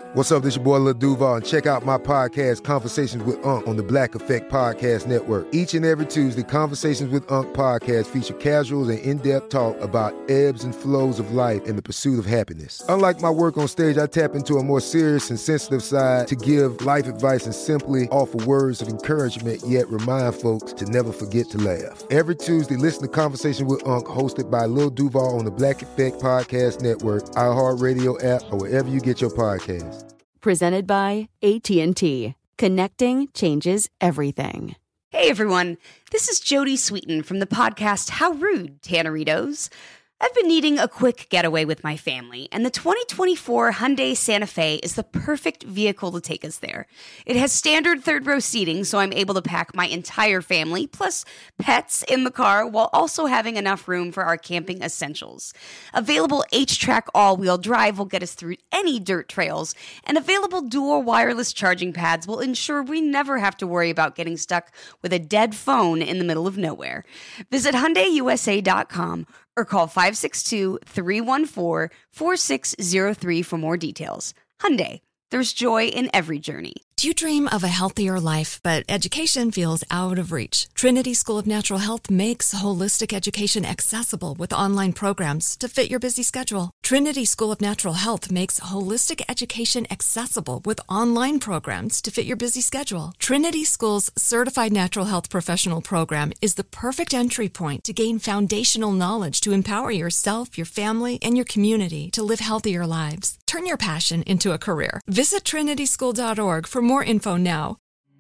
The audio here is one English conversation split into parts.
What's up, this your boy Lil Duval, and check out my podcast, Conversations with Unc, on the Black Effect Podcast Network. Each and every Tuesday, Conversations with Unc podcast feature casuals and in-depth talk about ebbs and flows of life and the pursuit of happiness. Unlike my work on stage, I tap into a more serious and sensitive side to give life advice and simply offer words of encouragement, yet remind folks to never forget to laugh. Every Tuesday, listen to Conversations with Unc, hosted by Lil Duval on the Black Effect Podcast Network, iHeartRadio app, or wherever you get your podcasts. Presented by AT&T. Connecting changes everything. Hey everyone, this is Jodie Sweetin from the podcast How Rude, Tanneritos. I've been needing a quick getaway with my family, and the 2024 Hyundai Santa Fe is the perfect vehicle to take us there. It has standard third-row seating, so I'm able to pack my entire family, plus pets, in the car, while also having enough room for our camping essentials. Available H-Track all-wheel drive will get us through any dirt trails, and available dual wireless charging pads will ensure we never have to worry about getting stuck with a dead phone in the middle of nowhere. Visit HyundaiUSA.com or call 562-314-4603 for more details. Hyundai, there's joy in every journey. Do you dream of a healthier life, but education feels out of reach? Trinity School of Natural Health makes holistic education accessible with online programs to fit your busy schedule. Trinity School of Natural Health makes holistic education accessible with online programs to fit your busy schedule. Trinity School's Certified Natural Health Professional Program is the perfect entry point to gain foundational knowledge to empower yourself, your family, and your community to live healthier lives. Turn your passion into a career. Visit trinityschool.org for more info now.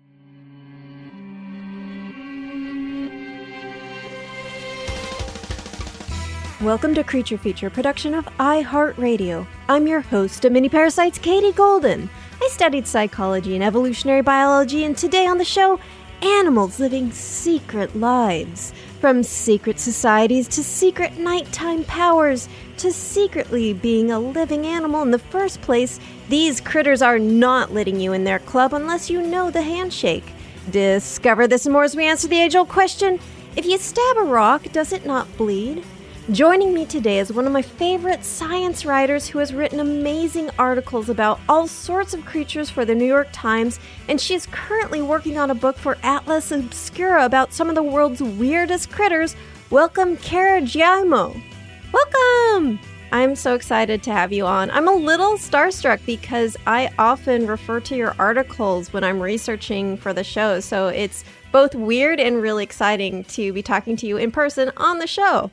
Welcome to Creature Feature, production of iHeartRadio. I'm your host of Mini Parasites, Katie Golden. I studied psychology and evolutionary biology, and today on the show, animals living secret lives. From secret societies to secret nighttime powers to secretly being a living animal in the first place, these critters are not letting you in their club unless you know the handshake. Discover this and more as we answer the age-old question, if you stab a rock, does it not bleed? Joining me today is one of my favorite science writers who has written amazing articles about all sorts of creatures for the New York Times, and she is currently working on a book for Atlas Obscura about some of the world's weirdest critters. Welcome, Kara Giaimo. Welcome! I'm so excited to have you on. I'm a little starstruck because I often refer to your articles when I'm researching for the show, so it's both weird and really exciting to be talking to you in person on the show.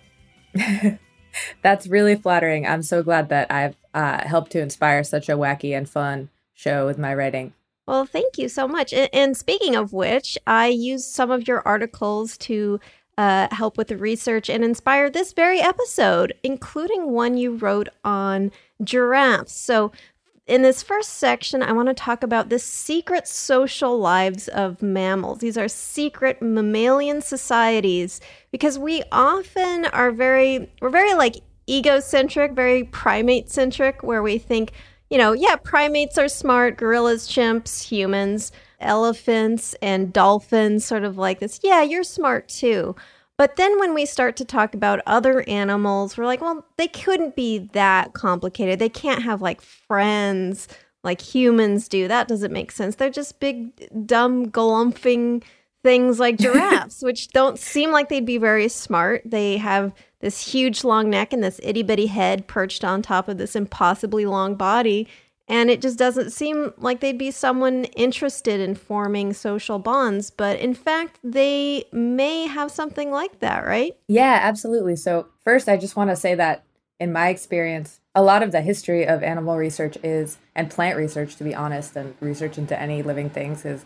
That's really flattering. I'm so glad that I've helped to inspire such a wacky and fun show with my writing. Well, thank you so much. And speaking of which, I used some of your articles to help with the research and inspire this very episode, including one you wrote on giraffes. So in this first section, I want to talk about the secret social lives of mammals. These are secret mammalian societies because we often are we're very like egocentric, very primate centric, where we think, primates are smart, gorillas, chimps, humans, elephants, and dolphins, sort of like this. Yeah, you're smart too. But then when we start to talk about other animals, we're like, well, they couldn't be that complicated. They can't have like friends like humans do. That doesn't make sense. They're just big, dumb, galumphing things like giraffes, which don't seem like they'd be very smart. They have this huge long neck and this itty bitty head perched on top of this impossibly long body. And it just doesn't seem like they'd be someone interested in forming social bonds. But in fact, they may have something like that, right? Yeah, absolutely. So first, I just want to say that in my experience, a lot of the history of animal research and plant research, to be honest, and research into any living things is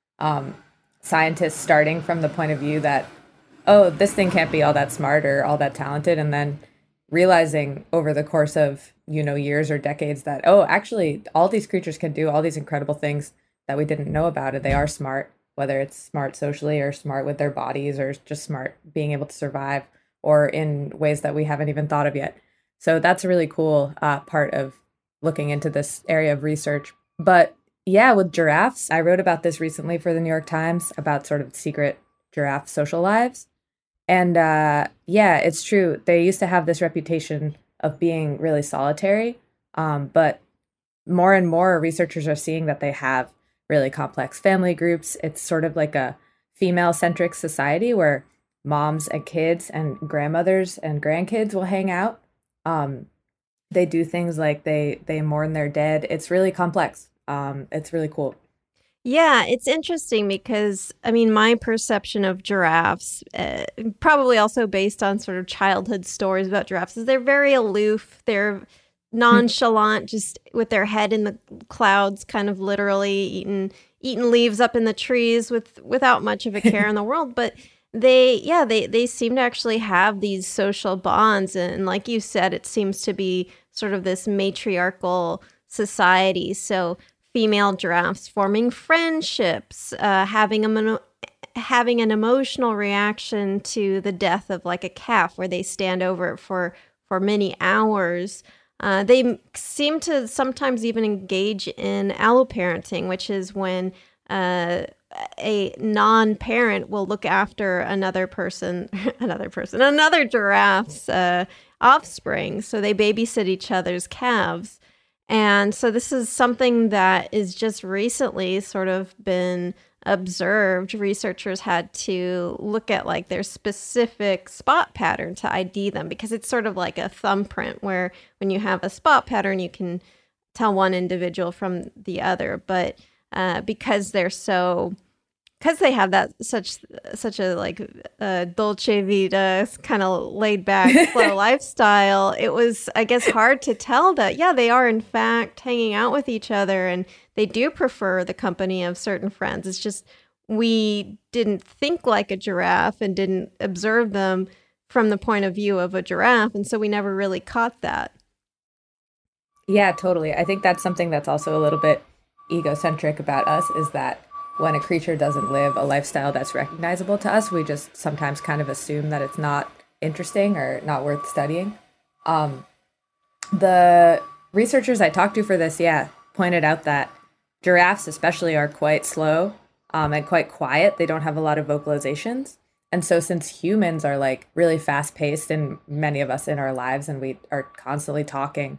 scientists starting from the point of view that, oh, this thing can't be all that smart or all that talented. And then realizing over the course of, years or decades that, oh, actually, all these creatures can do all these incredible things that we didn't know about. And they are smart, whether it's smart socially or smart with their bodies or just smart being able to survive or in ways that we haven't even thought of yet. So that's a really cool part of looking into this area of research. But yeah, with giraffes, I wrote about this recently for the New York Times about sort of secret giraffe social lives. And yeah, it's true. They used to have this reputation of being really solitary. But more and more researchers are seeing that they have really complex family groups. It's sort of like a female-centric society where moms and kids and grandmothers and grandkids will hang out. They do things like they mourn their dead. It's really complex. It's really cool. Yeah, it's interesting because, I mean, my perception of giraffes, probably also based on sort of childhood stories about giraffes, is they're very aloof. They're nonchalant, just with their head in the clouds, kind of literally eating leaves up in the trees without much of a care in the world. But they seem to actually have these social bonds. And like you said, it seems to be sort of this matriarchal society. So female giraffes forming friendships, having an emotional reaction to the death of like a calf where they stand over it for many hours. They seem to sometimes even engage in alloparenting, which is when a non-parent will look after another giraffe's offspring. So they babysit each other's calves. And so this is something that is just recently sort of been observed. Researchers had to look at like their specific spot pattern to ID them, because it's sort of like a thumbprint where when you have a spot pattern, you can tell one individual from the other. But because they have that such a like dolce vita kind of laid back slow lifestyle, it was, I guess, hard to tell that they are in fact hanging out with each other and they do prefer the company of certain friends. It's just we didn't think like a giraffe and didn't observe them from the point of view of a giraffe, and so we never really caught that. Yeah, totally. I think that's something that's also a little bit egocentric about us, is that when a creature doesn't live a lifestyle that's recognizable to us, we just sometimes kind of assume that it's not interesting or not worth studying. The researchers I talked to for this, pointed out that giraffes especially are quite slow and quite quiet. They don't have a lot of vocalizations. And so since humans are like really fast paced, and many of us in our lives, and we are constantly talking,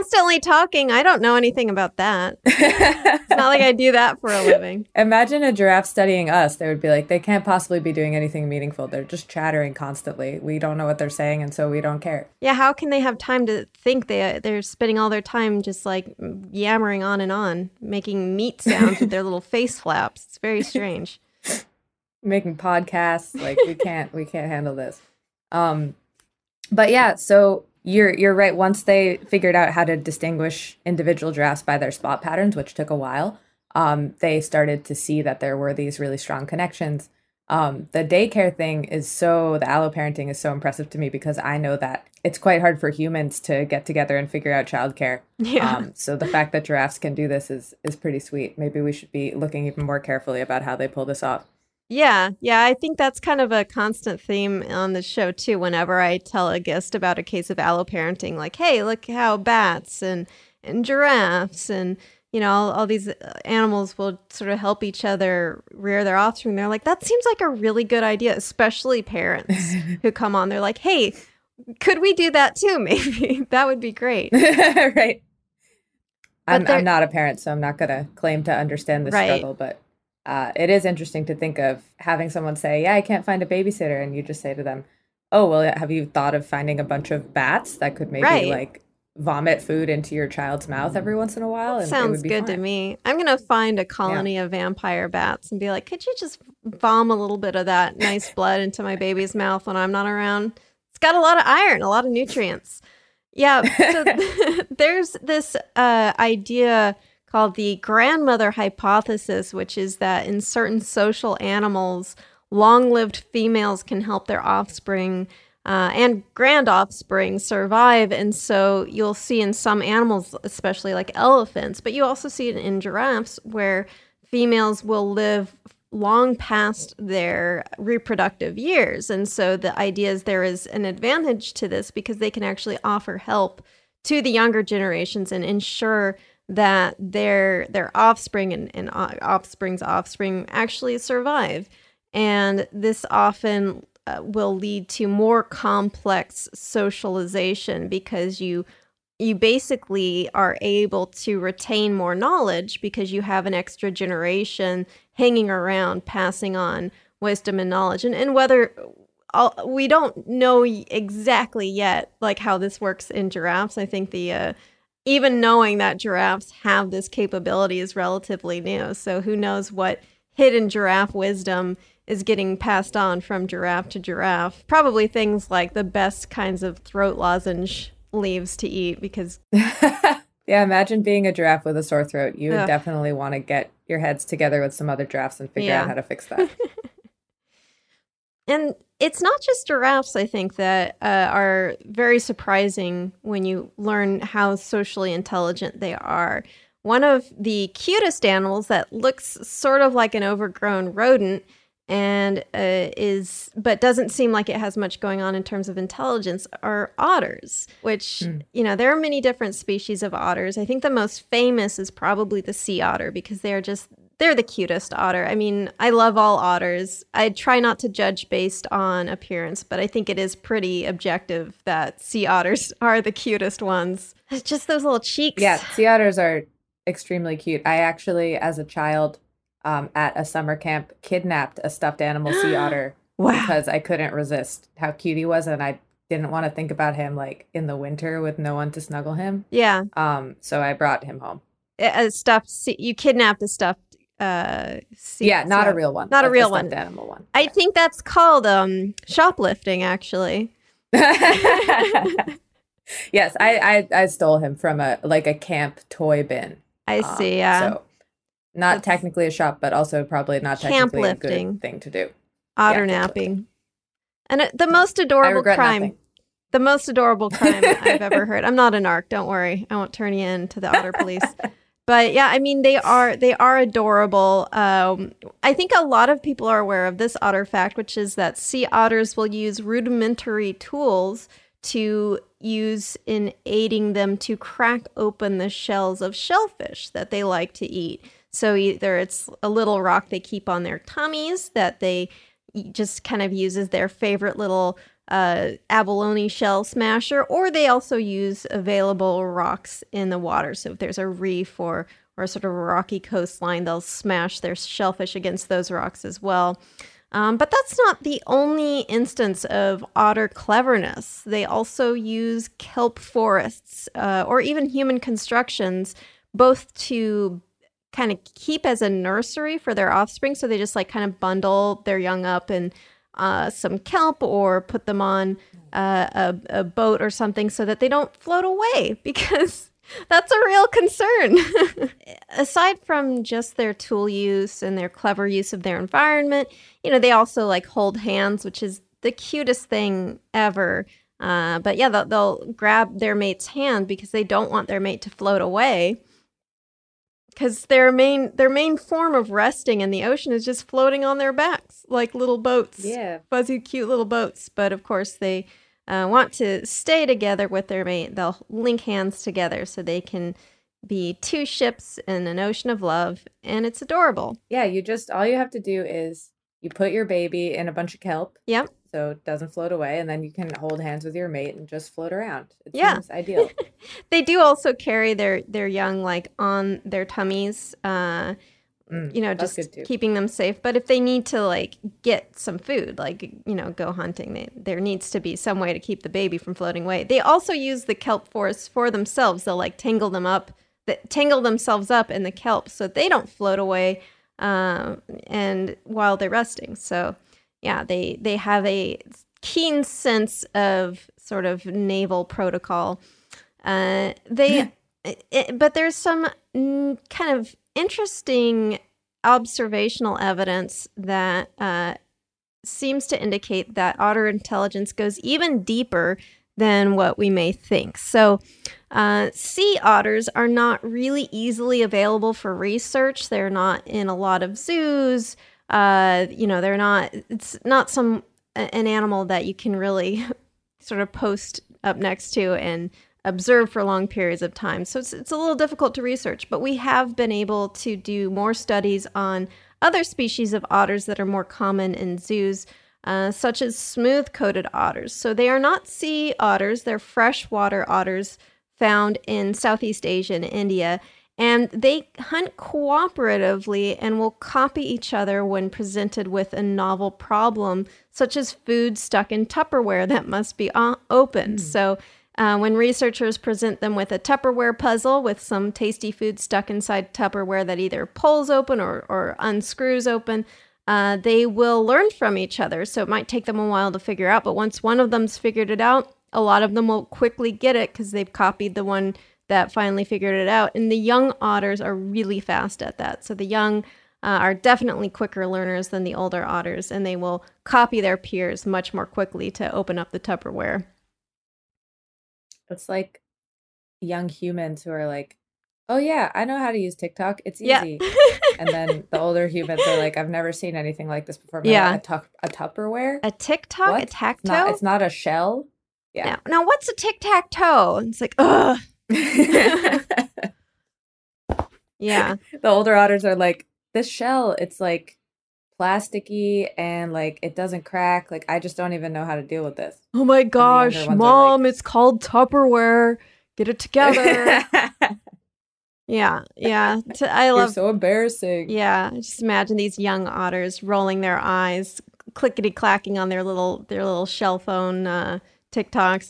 I don't know anything about that. It's not like I do that for a living. Imagine a giraffe studying us. They would be like, they can't possibly be doing anything meaningful. They're just chattering constantly. We don't know what they're saying, and so we don't care. Yeah, how can they have time to think? They're spending all their time just like yammering on, making meat sounds with their little face flaps. It's very strange. Making podcasts, like we can't handle this. But yeah, so You're right. Once they figured out how to distinguish individual giraffes by their spot patterns, which took a while, they started to see that there were these really strong connections. The daycare thing the alloparenting is so impressive to me, because I know that it's quite hard for humans to get together and figure out childcare. Yeah. So the fact that giraffes can do this is pretty sweet. Maybe we should be looking even more carefully about how they pull this off. Yeah, I think that's kind of a constant theme on the show too. Whenever I tell a guest about a case of alloparenting, like, hey, look how bats and giraffes and all these animals will sort of help each other rear their offspring. They're like, that seems like a really good idea, especially parents who come on. They're like, hey, could we do that too? Maybe that would be great. Right. I'm not a parent, so I'm not going to claim to understand the struggle, but it is interesting to think of having someone say, I can't find a babysitter. And you just say to them, oh, well, have you thought of finding a bunch of bats that could maybe like vomit food into your child's mouth every once in a while? And sounds good to me. I'm going to find a colony of vampire bats and be like, could you just vom a little bit of that nice blood into my baby's mouth when I'm not around? It's got a lot of iron, a lot of nutrients. Yeah. So there's this idea called the grandmother hypothesis, which is that in certain social animals, long-lived females can help their offspring and grand offspring survive. And so you'll see in some animals, especially like elephants, but you also see it in giraffes, where females will live long past their reproductive years. And so the idea is there is an advantage to this, because they can actually offer help to the younger generations and ensure that their offspring and offspring's offspring actually survive. And this often will lead to more complex socialization, because you you basically are able to retain more knowledge because you have an extra generation hanging around, passing on wisdom and knowledge. And whether we don't know exactly yet, like how this works in giraffes. I think even knowing that giraffes have this capability is relatively new. So who knows what hidden giraffe wisdom is getting passed on from giraffe to giraffe. Probably things like the best kinds of throat lozenge leaves to eat because... Yeah, imagine being a giraffe with a sore throat. You would definitely want to get your heads together with some other giraffes and figure out how to fix that. And it's not just giraffes, I think, that are very surprising when you learn how socially intelligent they are. One of the cutest animals that looks sort of like an overgrown rodent and but doesn't seem like it has much going on in terms of intelligence are otters, which, there are many different species of otters. I think the most famous is probably the sea otter because they're the cutest otter. I mean, I love all otters. I try not to judge based on appearance, but I think it is pretty objective that sea otters are the cutest ones. It's just those little cheeks. Yeah, sea otters are extremely cute. I actually, as a child, at a summer camp, kidnapped a stuffed animal sea otter because I couldn't resist how cute he was, and I didn't want to think about him like in the winter with no one to snuggle him. Yeah. So I brought him home. You kidnapped a stuffed not a real one. Not a real one. Animal one. I think that's called shoplifting, actually. Yes, I stole him from a camp toy bin. I see. Yeah. So not technically a shop, but also probably not technically a good thing to do. Otter napping. And the most adorable crime. Nothing. The most adorable crime I've ever heard. I'm not a narc. Don't worry. I won't turn you in to the otter police. But yeah, I mean, they are adorable. I think a lot of people are aware of this otter fact, which is that sea otters will use rudimentary tools to use in aiding them to crack open the shells of shellfish that they like to eat. So either it's a little rock they keep on their tummies that they just kind of use as their favorite little abalone shell smasher, or they also use available rocks in the water. So if there's a reef or a sort of a rocky coastline, they'll smash their shellfish against those rocks as well. But that's not the only instance of otter cleverness. They also use kelp forests or even human constructions, both to kind of keep as a nursery for their offspring. So they just like kind of bundle their young up in some kelp or put them on a boat or something so that they don't float away, because that's a real concern. Aside from just their tool use and their clever use of their environment, they also like hold hands, which is the cutest thing ever. But yeah, they'll grab their mate's hand because they don't want their mate to float away. Because their main form of resting in the ocean is just floating on their backs like little boats. Yeah. Fuzzy, cute little boats. But of course, they want to stay together with their mate. They'll link hands together so they can be two ships in an ocean of love. And it's adorable. Yeah, all you have to do is you put your baby in a bunch of kelp. Yep. So it doesn't float away, and then you can hold hands with your mate and just float around. It seems ideal. They do also carry their young like on their tummies, just keeping them safe. But if they need to like get some food, like go hunting, there needs to be some way to keep the baby from floating away. They also use the kelp forests for themselves. They'll like tangle themselves up in the kelp so they don't float away, and while they're resting. So. Yeah, they have a keen sense of sort of naval protocol. But there's some kind of interesting observational evidence that seems to indicate that otter intelligence goes even deeper than what we may think. So sea otters are not really easily available for research. They're not in a lot of zoos. They're not, it's not an animal that you can really sort of post up next to and observe for long periods of time. So it's a little difficult to research, but we have been able to do more studies on other species of otters that are more common in zoos, such as smooth-coated otters. So they are not sea otters, they're freshwater otters found in Southeast Asia and India. And they hunt cooperatively and will copy each other when presented with a novel problem, such as food stuck in Tupperware that must be opened. So when researchers present them with a Tupperware puzzle with some tasty food stuck inside Tupperware that either pulls open or unscrews open, they will learn from each other. So it might take them a while to figure out, but once one of them's figured it out, a lot of them will quickly get it because they've copied the one that finally figured it out. And the young otters are really fast at that. So the young are definitely quicker learners than the older otters, and they will copy their peers much more quickly to open up the Tupperware. It's like young humans who are like, oh yeah, I know how to use TikTok. It's easy. Yeah. And then the older humans are like, I've never seen anything like this before. Yeah. A Tupperware? A TikTok? What? A tac-toe? It's not a shell? Yeah. Now what's a tic-tac-toe? It's like, ugh. Yeah. The older otters are like, this shell, it's like plasticky and like it doesn't crack. Like I just don't even know how to deal with this. Oh my gosh, Mom, like, it's called Tupperware. Get it together. Yeah. I love. You're so embarrassing. Yeah, just imagine these young otters rolling their eyes, clickety clacking on their little shell phone TikToks,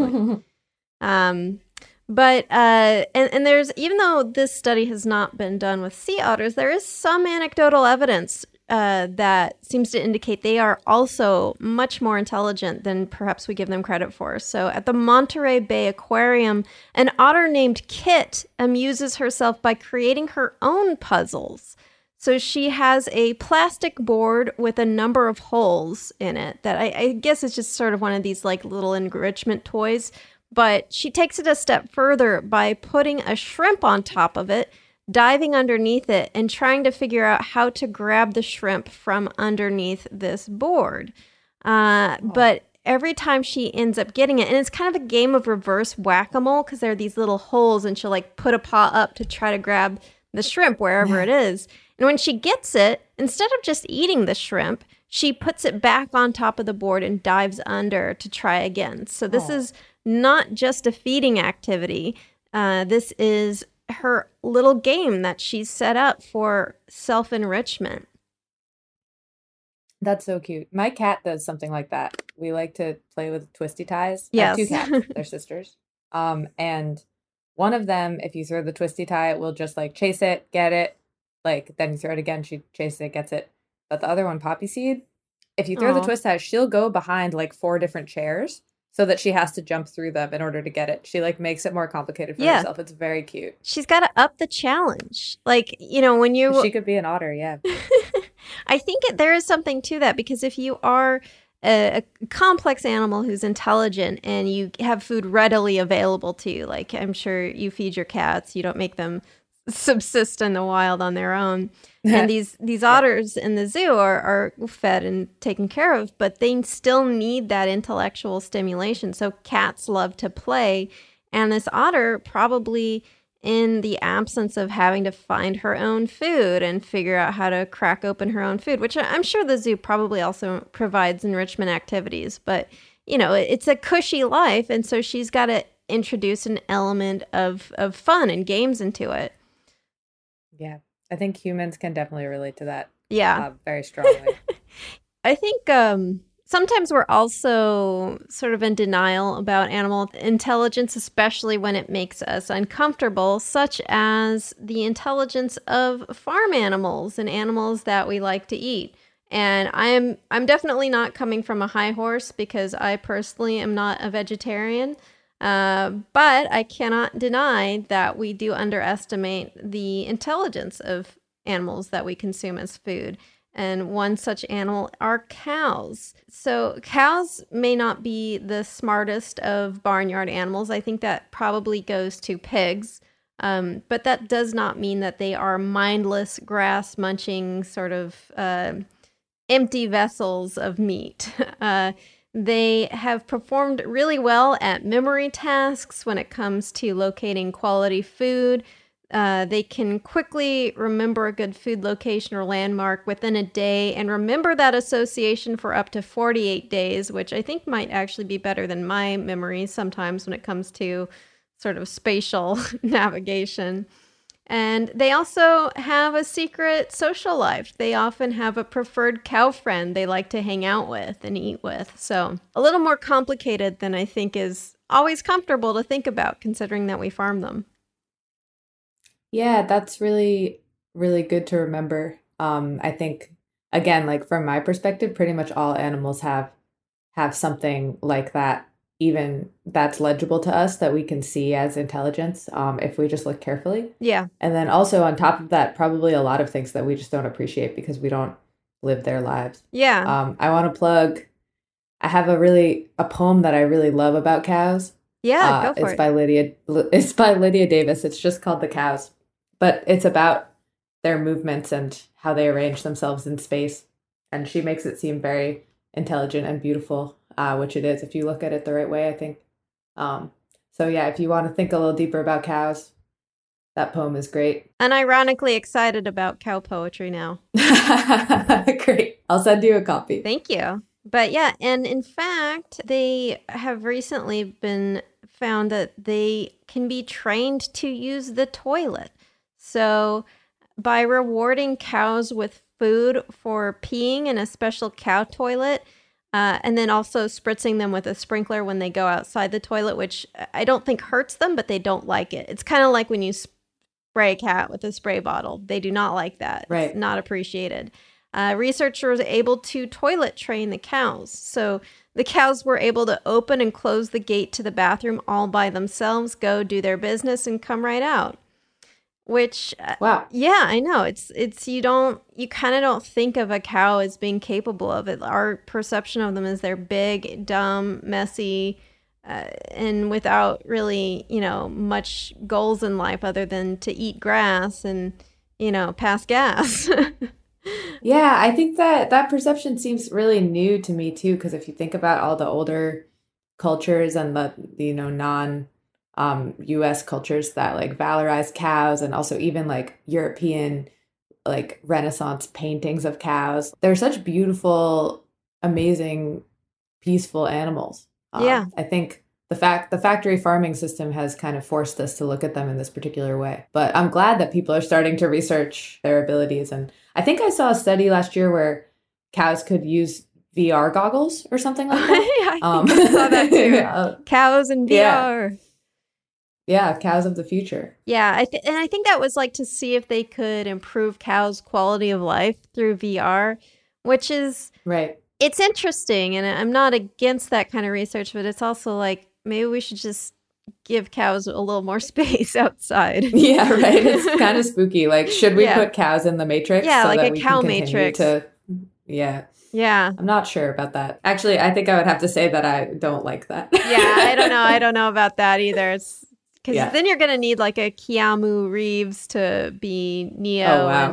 But and there's, even though this study has not been done with sea otters, there is some anecdotal evidence that seems to indicate they are also much more intelligent than perhaps we give them credit for. So at the Monterey Bay Aquarium, an otter named Kit amuses herself by creating her own puzzles. So she has a plastic board with a number of holes in it that I guess is just sort of one of these like little enrichment toys. But she takes it a step further by putting a shrimp on top of it, diving underneath it, and trying to figure out how to grab the shrimp from underneath this board. But every time she ends up getting it, and it's kind of a game of reverse whack-a-mole because there are these little holes, and she'll like put a paw up to try to grab the shrimp wherever it is. And when she gets it, instead of just eating the shrimp, she puts it back on top of the board and dives under to try again. So this is not just a feeding activity. This is her little game that she's set up for self-enrichment. That's so cute. My cat does something like that. We like to play with twisty ties. Yes. I have 2 cats. They're sisters. And one of them, if you throw the twisty tie, will just like chase it, get it. Like then you throw it again, she chases it, gets it. But the other one, Poppy Seed, if you throw the twist tie, she'll go behind like 4 different chairs so that she has to jump through them in order to get it. She like makes it more complicated for herself. It's very cute. She's got to up the challenge. Like, you know, when you... She could be an otter, yeah. I think there is something to that, because if you are a complex animal who's intelligent and you have food readily available to you, like I'm sure you feed your cats, you don't make them subsist in the wild on their own. And these otters in the zoo are fed and taken care of, but they still need that intellectual stimulation. So cats love to play, and this otter probably, in the absence of having to find her own food and figure out how to crack open her own food, which I'm sure the zoo probably also provides enrichment activities, but you know, it's a cushy life, and so she's got to introduce an element of fun and games into it. Yeah, I think humans can definitely relate to that. Yeah. Very strongly. I think sometimes we're also sort of in denial about animal intelligence, especially when it makes us uncomfortable, such as the intelligence of farm animals and animals that we like to eat. And I'm definitely not coming from a high horse, because I personally am not a vegetarian. But I cannot deny that we do underestimate the intelligence of animals that we consume as food. And one such animal are cows. So cows may not be the smartest of barnyard animals. I think that probably goes to pigs. But that does not mean that they are mindless, grass-munching, sort of empty vessels of meat. They have performed really well at memory tasks when it comes to locating quality food. They can quickly remember a good food location or landmark within a day and remember that association for up to 48 days, which I think might actually be better than my memory sometimes when it comes to sort of spatial navigation. And they also have a secret social life. They often have a preferred cow friend they like to hang out with and eat with. So a little more complicated than I think is always comfortable to think about, considering that we farm them. Yeah, that's really, really good to remember. I think, again, like from my perspective, pretty much all animals have something like that, even that's legible to us that we can see as intelligence, if we just look carefully. Yeah. And then also on top of that, probably a lot of things that we just don't appreciate because we don't live their lives. Yeah. I want to plug, I have a poem that I really love about cows. Yeah, go for it's it. It's by Lydia Davis. It's just called The Cows, but it's about their movements and how they arrange themselves in space. And she makes it seem very intelligent and beautiful, which it is if you look at it the right way, I think. So yeah, if you want to think a little deeper about cows, that poem is great. Unironically excited about cow poetry now. Great. I'll send you a copy. Thank you. But yeah, and in fact, they have recently been found that they can be trained to use the toilet. So by rewarding cows with food for peeing in a special cow toilet, and then also spritzing them with a sprinkler when they go outside the toilet, which I don't think hurts them, but they don't like it. It's kind of like when you spray a cat with a spray bottle. They do not like that. Right. It's not appreciated. Researchers were able to toilet train the cows. So the cows were able to open and close the gate to the bathroom all by themselves, go do their business, and come right out. Which, wow. Yeah, I know. You kind of don't think of a cow as being capable of it. Our perception of them is they're big, dumb, messy, and without really, much goals in life other than to eat grass and, pass gas. Yeah, I think that perception seems really new to me too, because if you think about all the older cultures and the non US cultures that like valorize cows, and also even like European like Renaissance paintings of cows, they're such beautiful, amazing, peaceful animals. Yeah. I think the factory farming system has kind of forced us to look at them in this particular way. But I'm glad that people are starting to research their abilities. And I think I saw a study last year where cows could use VR goggles or something like that. I think I saw that too. Cows and VR. Yeah, cows of the future. Yeah, and I think that was like to see if they could improve cows' quality of life through VR, which is right. It's interesting, and I'm not against that kind of research, but it's also like maybe we should just give cows a little more space outside. Yeah, right. It's kind of spooky. Like, should we put cows in the Matrix? Yeah, so like that a we cow can Matrix. Yeah. Yeah. I'm not sure about that. Actually, I think I would have to say that I don't like that. Yeah, I don't know. I don't know about that either. It's because then you're going to need like a Keanu Reeves to be Neo. Oh, wow.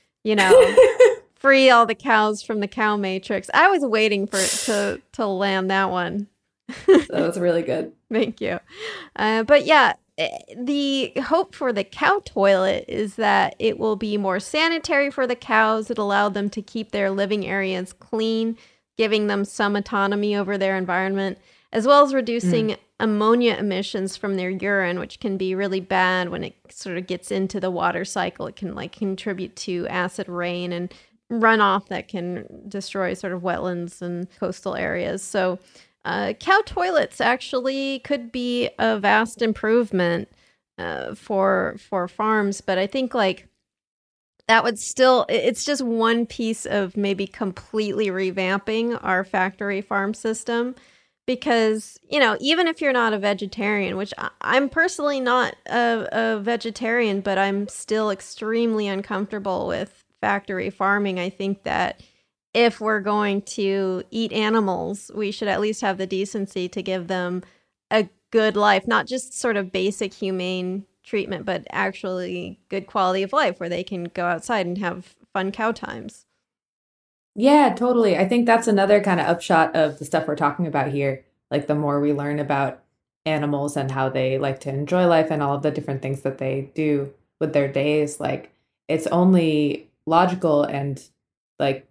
And, free all the cows from the cow Matrix. I was waiting for it to land that one. That was really good. Thank you. But yeah, the hope for the cow toilet is that it will be more sanitary for the cows. It allowed them to keep their living areas clean, giving them some autonomy over their environment, as well as reducing ammonia emissions from their urine, which can be really bad when it sort of gets into the water cycle. It can like contribute to acid rain and runoff that can destroy sort of wetlands and coastal areas. So cow toilets actually could be a vast improvement for farms, but I think like that would still, it's just one piece of maybe completely revamping our factory farm system. Because, even if you're not a vegetarian, which I'm personally not a vegetarian, but I'm still extremely uncomfortable with factory farming. I think that if we're going to eat animals, we should at least have the decency to give them a good life, not just sort of basic humane treatment, but actually good quality of life where they can go outside and have fun cow times. Yeah, totally. I think that's another kind of upshot of the stuff we're talking about here. Like the more we learn about animals and how they like to enjoy life and all of the different things that they do with their days, like it's only logical and like,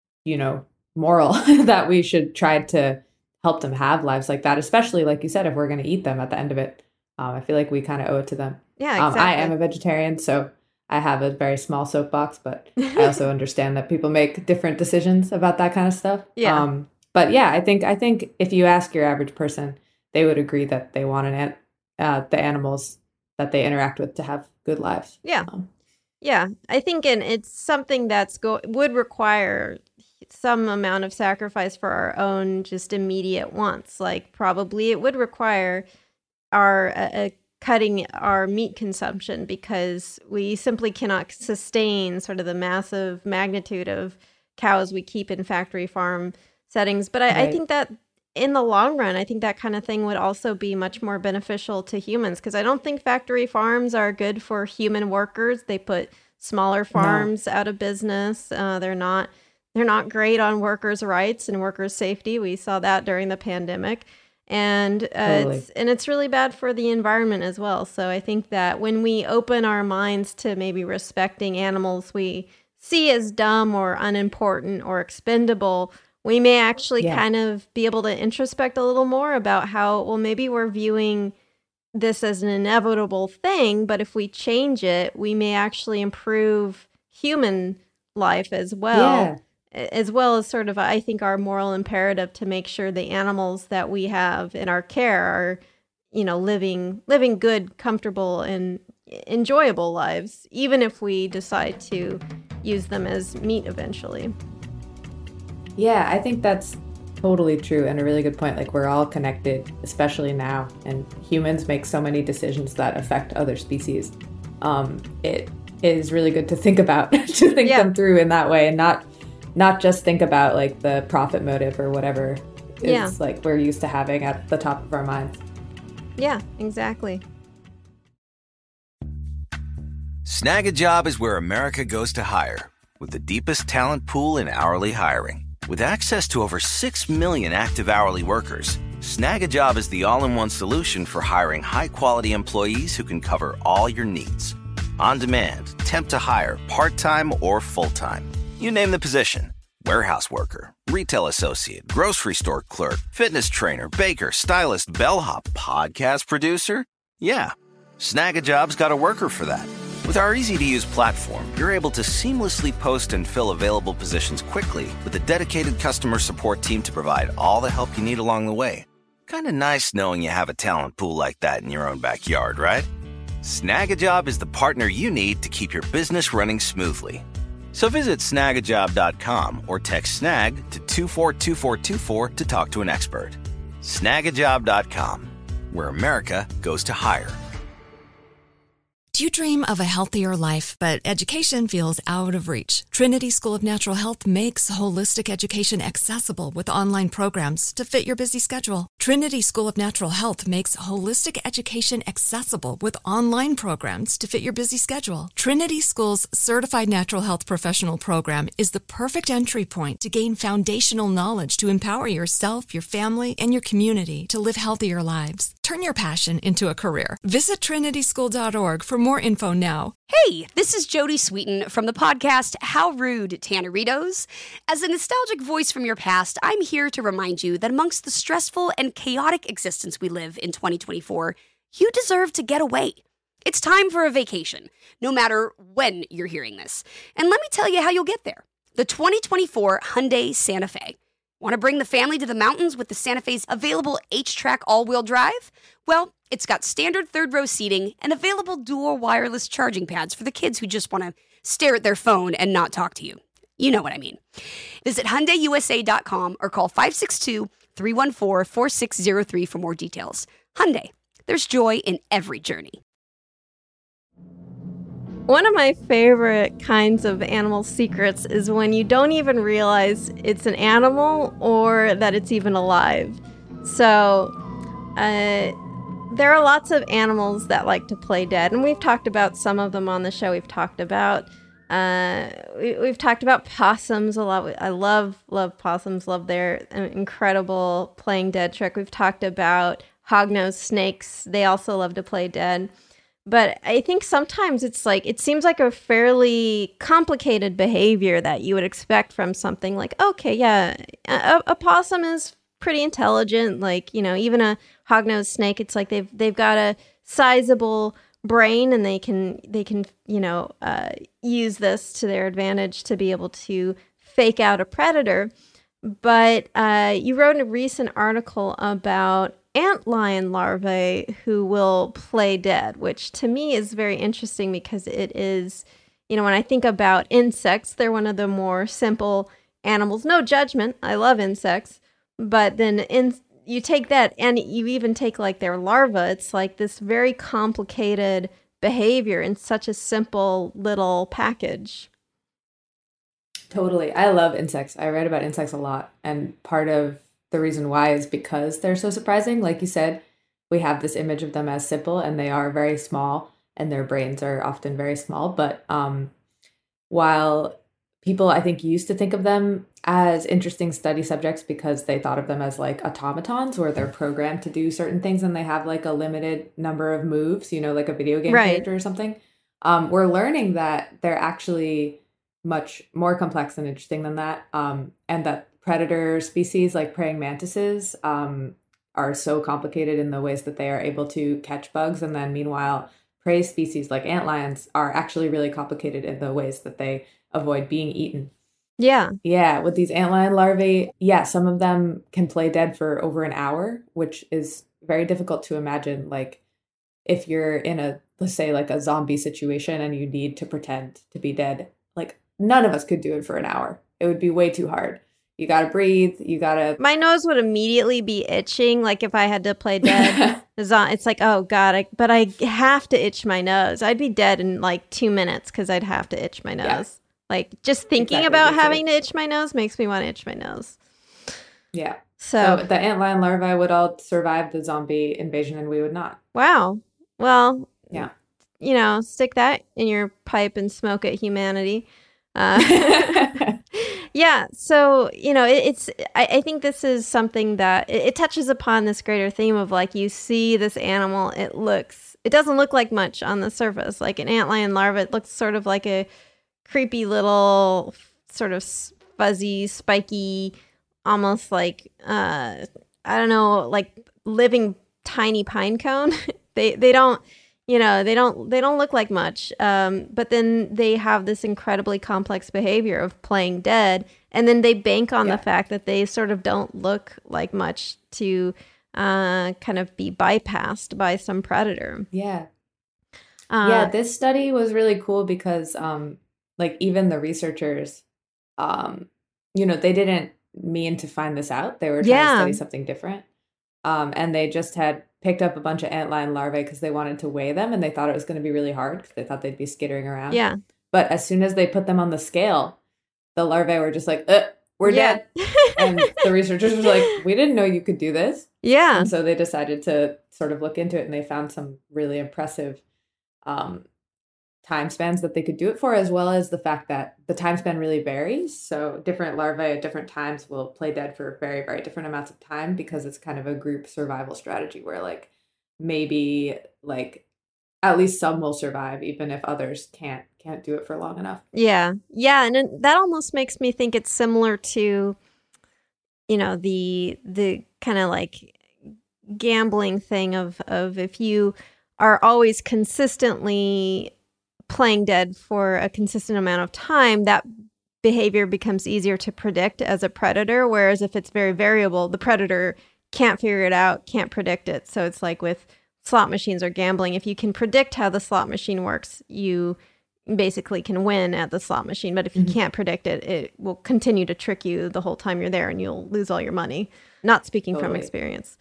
moral that we should try to help them have lives like that, especially like you said, if we're going to eat them at the end of it. I feel like we kind of owe it to them. Yeah, exactly. I am a vegetarian, so I have a very small soapbox, but I also understand that people make different decisions about that kind of stuff. Yeah. But yeah, I think if you ask your average person, they would agree that they want the animals that they interact with to have good lives. Yeah. Yeah, I think it's something that's would require some amount of sacrifice for our own just immediate wants. Like probably it would require our cutting our meat consumption, because we simply cannot sustain sort of the massive magnitude of cows we keep in factory farm settings. But I think that in the long run, I think that kind of thing would also be much more beneficial to humans, because I don't think factory farms are good for human workers. They put smaller farms out of business. They're not great on workers' rights and workers' safety. We saw that during the pandemic. And it's really bad for the environment as well. So I think that when we open our minds to maybe respecting animals we see as dumb or unimportant or expendable, we may actually kind of be able to introspect a little more about how, well, maybe we're viewing this as an inevitable thing, but if we change it, we may actually improve human life as well. As well as sort of, I think, our moral imperative to make sure the animals that we have in our care are, living good, comfortable, and enjoyable lives, even if we decide to use them as meat eventually. Yeah, I think that's totally true and a really good point. Like, we're all connected, especially now, and humans make so many decisions that affect other species. It is really good to think about, to think them through in that way, and not just think about like the profit motive or whatever is like we're used to having at the top of our minds. Yeah, exactly. Snag a Job is where America goes to hire, with the deepest talent pool in hourly hiring. With access to over 6 million active hourly workers, Snag a Job is the all-in-one solution for hiring high-quality employees who can cover all your needs. On demand, temp to hire, part-time or full-time. You name the position: warehouse worker, retail associate, grocery store clerk, fitness trainer, baker, stylist, bellhop, podcast producer. Yeah, Snag a Job's got a worker for that. With our easy-to-use platform, you're able to seamlessly post and fill available positions quickly with a dedicated customer support team to provide all the help you need along the way. Kind of nice knowing you have a talent pool like that in your own backyard, right? Snag a Job is the partner you need to keep your business running smoothly. So visit snagajob.com or text SNAG to 242424 to talk to an expert. Snagajob.com, where America goes to hire. Do you dream of a healthier life, but education feels out of reach? Trinity School of Natural Health makes holistic education accessible with online programs to fit your busy schedule. Trinity School of Natural Health makes holistic education accessible with online programs to fit your busy schedule. Trinity School's Certified Natural Health Professional Program is the perfect entry point to gain foundational knowledge to empower yourself, your family, and your community to live healthier lives. Turn your passion into a career. Visit trinityschool.org for more info now. Hey, this is Jodie Sweetin from the podcast How Rude, Tanneritos. As a nostalgic voice from your past, I'm here to remind you that amongst the stressful and chaotic existence we live in 2024, you deserve to get away. It's time for a vacation, no matter when you're hearing this. And let me tell you how you'll get there. The 2024 Hyundai Santa Fe. Want to bring the family to the mountains with the Santa Fe's available H-Track all-wheel drive? Well, it's got standard third-row seating and available dual wireless charging pads for the kids who just want to stare at their phone and not talk to you. You know what I mean. Visit HyundaiUSA.com or call 562-314-4603 for more details. Hyundai, there's joy in every journey. One of my favorite kinds of animal secrets is when you don't even realize it's an animal or that it's even alive. So, there are lots of animals that like to play dead, and we've talked about some of them on the show. We've talked about possums a lot. I love possums. Love their incredible playing dead trick. We've talked about hognose snakes. They also love to play dead. But I think sometimes it's like, it seems like a fairly complicated behavior that you would expect from something like, okay, yeah, a possum is pretty intelligent. Like, you know, even a hognose snake, it's like they've got a sizable brain, and they can use this to their advantage to be able to fake out a predator. But you wrote a recent article about antlion larvae who will play dead, which to me is very interesting because it is, when I think about insects, they're one of the more simple animals. No judgment. I love insects. But then you take that and you even take like their larva. It's like this very complicated behavior in such a simple little package. Totally. I love insects. I read about insects a lot. And part of the reason why is because they're so surprising. Like you said, we have this image of them as simple, and they are very small, and their brains are often very small. But while people, I think, used to think of them as interesting study subjects because they thought of them as like automatons, where they're programmed to do certain things and they have like a limited number of moves, like a video game character or something. We're learning that they're actually much more complex and interesting than that. And that predator species like praying mantises are so complicated in the ways that they are able to catch bugs. And then meanwhile, prey species like antlions are actually really complicated in the ways that they avoid being eaten. Yeah. Yeah. With these antlion larvae, some of them can play dead for over an hour, which is very difficult to imagine. Like if you're in let's say like a zombie situation and you need to pretend to be dead, like none of us could do it for an hour. It would be way too hard. You got to breathe. My nose would immediately be itching. Like if I had to play dead, it's like, oh God, but I have to itch my nose. I'd be dead in like 2 minutes because I'd have to itch my nose. Yeah. Like just thinking about having to itch my nose makes me want to itch my nose. Yeah. So the antlion larvae would all survive the zombie invasion and we would not. Wow. Well, yeah. Stick that in your pipe and smoke it, humanity. Yeah. So, I think this is something that it touches upon this greater theme of like, you see this animal, it doesn't look like much on the surface. Like an antlion larva, it looks sort of like a creepy little sort of fuzzy, spiky, almost like, I don't know, like living tiny pine cone. They don't look like much. But then they have this incredibly complex behavior of playing dead. And then they bank on the fact that they sort of don't look like much to kind of be bypassed by some predator. Yeah. This study was really cool because like even the researchers, they didn't mean to find this out. They were trying to study something different. And they just had picked up a bunch of antlion larvae because they wanted to weigh them, and they thought it was going to be really hard because they thought they'd be skittering around. Yeah. But as soon as they put them on the scale, the larvae were just like, we're dead. And the researchers were like, we didn't know you could do this. Yeah. And so they decided to sort of look into it, and they found some really impressive time spans that they could do it for, as well as the fact that the time span really varies. So different larvae at different times will play dead for very, very different amounts of time because it's kind of a group survival strategy where like maybe like at least some will survive even if others can't do it for long enough. Yeah. Yeah. And that almost makes me think it's similar to, the kind of like gambling thing of if you are always consistently playing dead for a consistent amount of time, that behavior becomes easier to predict as a predator. Whereas if it's very variable, the predator can't figure it out, can't predict it. So it's like with slot machines or gambling, if you can predict how the slot machine works, you basically can win at the slot machine. But if you can't predict it, it will continue to trick you the whole time you're there and you'll lose all your money. Not speaking from experience.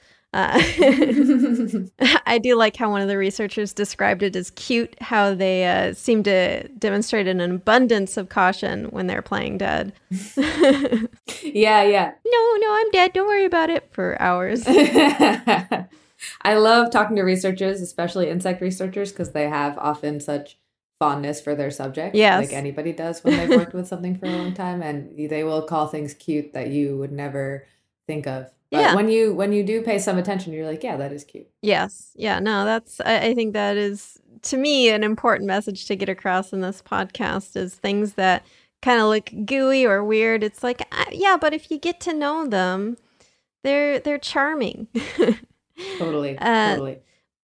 I do like how one of the researchers described it as cute, how they seem to demonstrate an abundance of caution when they're playing dead. Yeah. No, I'm dead. Don't worry about it for hours. I love talking to researchers, especially insect researchers, because they have often such fondness for their subject. Yes. Like anybody does when they've worked with something for a long time, and they will call things cute that you would never think of. But when you do pay some attention, you're like, yeah, that is cute. Yes. Yeah, no, I think that is, to me, an important message to get across in this podcast is things that kind of look gooey or weird. It's like, but if you get to know them, they're charming. Totally.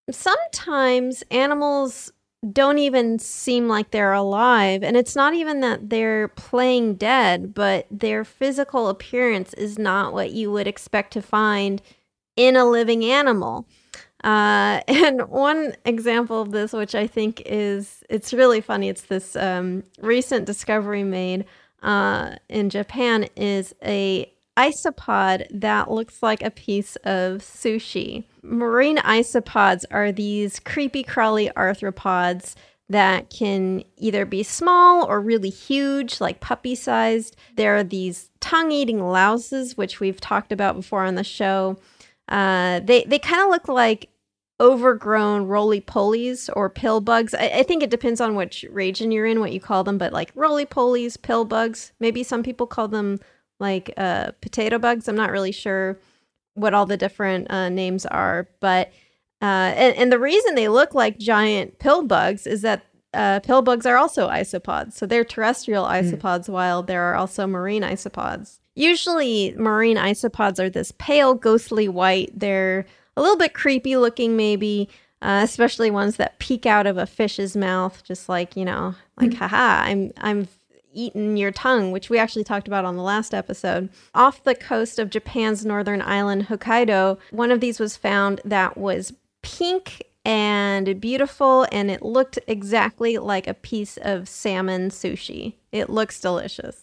sometimes animals don't even seem like they're alive, and it's not even that they're playing dead, but their physical appearance is not what you would expect to find in a living animal. And one example of this, which I think it's really funny, it's this recent discovery made in Japan, is a isopod that looks like a piece of sushi. Marine isopods are these creepy crawly arthropods that can either be small or really huge, like puppy-sized. There are these tongue-eating louses, which we've talked about before on the show. They kind of look like overgrown roly-polies or pill bugs. I think it depends on which region you're in, what you call them, but like roly-polies, pill bugs. Maybe some people call them like potato bugs. I'm not really sure what all the different names are, but and the reason they look like giant pill bugs is that pill bugs are also isopods. So they're terrestrial isopods, while there are also marine isopods. Usually marine isopods are this pale, ghostly white. They're a little bit creepy looking, maybe, especially ones that peek out of a fish's mouth, just like, like, haha, I'm eaten your tongue, which we actually talked about on the last episode. Off the coast of Japan's northern island, Hokkaido, one of these was found that was pink and beautiful, and it looked exactly like a piece of salmon sushi. It looks delicious.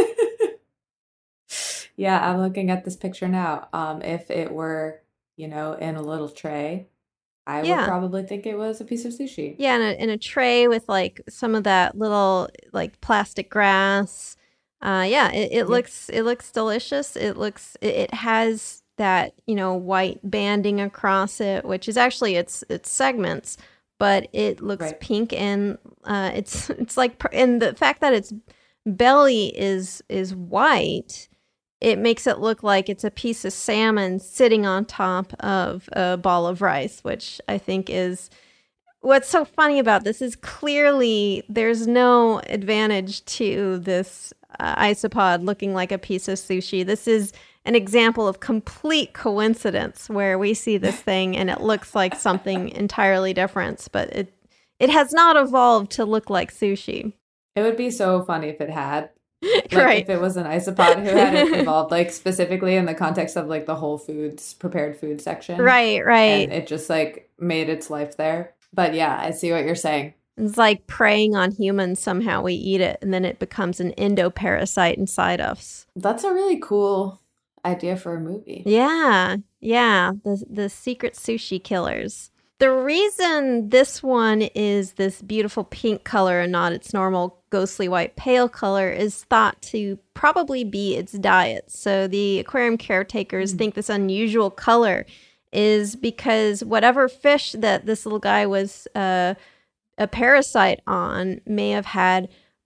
Yeah, I'm looking at this picture now. If it were, in a little tray, I would probably think it was a piece of sushi. Yeah, in a tray with like some of that little like plastic grass. It looks delicious. It has that, white banding across it, which is actually its segments, but it looks pink, and it's like, and the fact that its belly is white, it makes it look like it's a piece of salmon sitting on top of a ball of rice, which I think is what's so funny about this. Is clearly there's no advantage to this isopod looking like a piece of sushi. This is an example of complete coincidence where we see this thing and it looks like something entirely different, but it has not evolved to look like sushi. It would be so funny if it had. If it was an isopod who had it evolved, like specifically in the context of like the Whole Foods prepared food section. Right. And it just like made its life there. But yeah, I see what you're saying. It's like preying on humans. Somehow we eat it, and then it becomes an endoparasite inside us. That's a really cool idea for a movie. Yeah. The secret sushi killers. The reason this one is this beautiful pink color and not its normal ghostly white pale color is thought to probably be its diet. So the aquarium caretakers think this unusual color is because whatever fish that this little guy was a parasite on may have had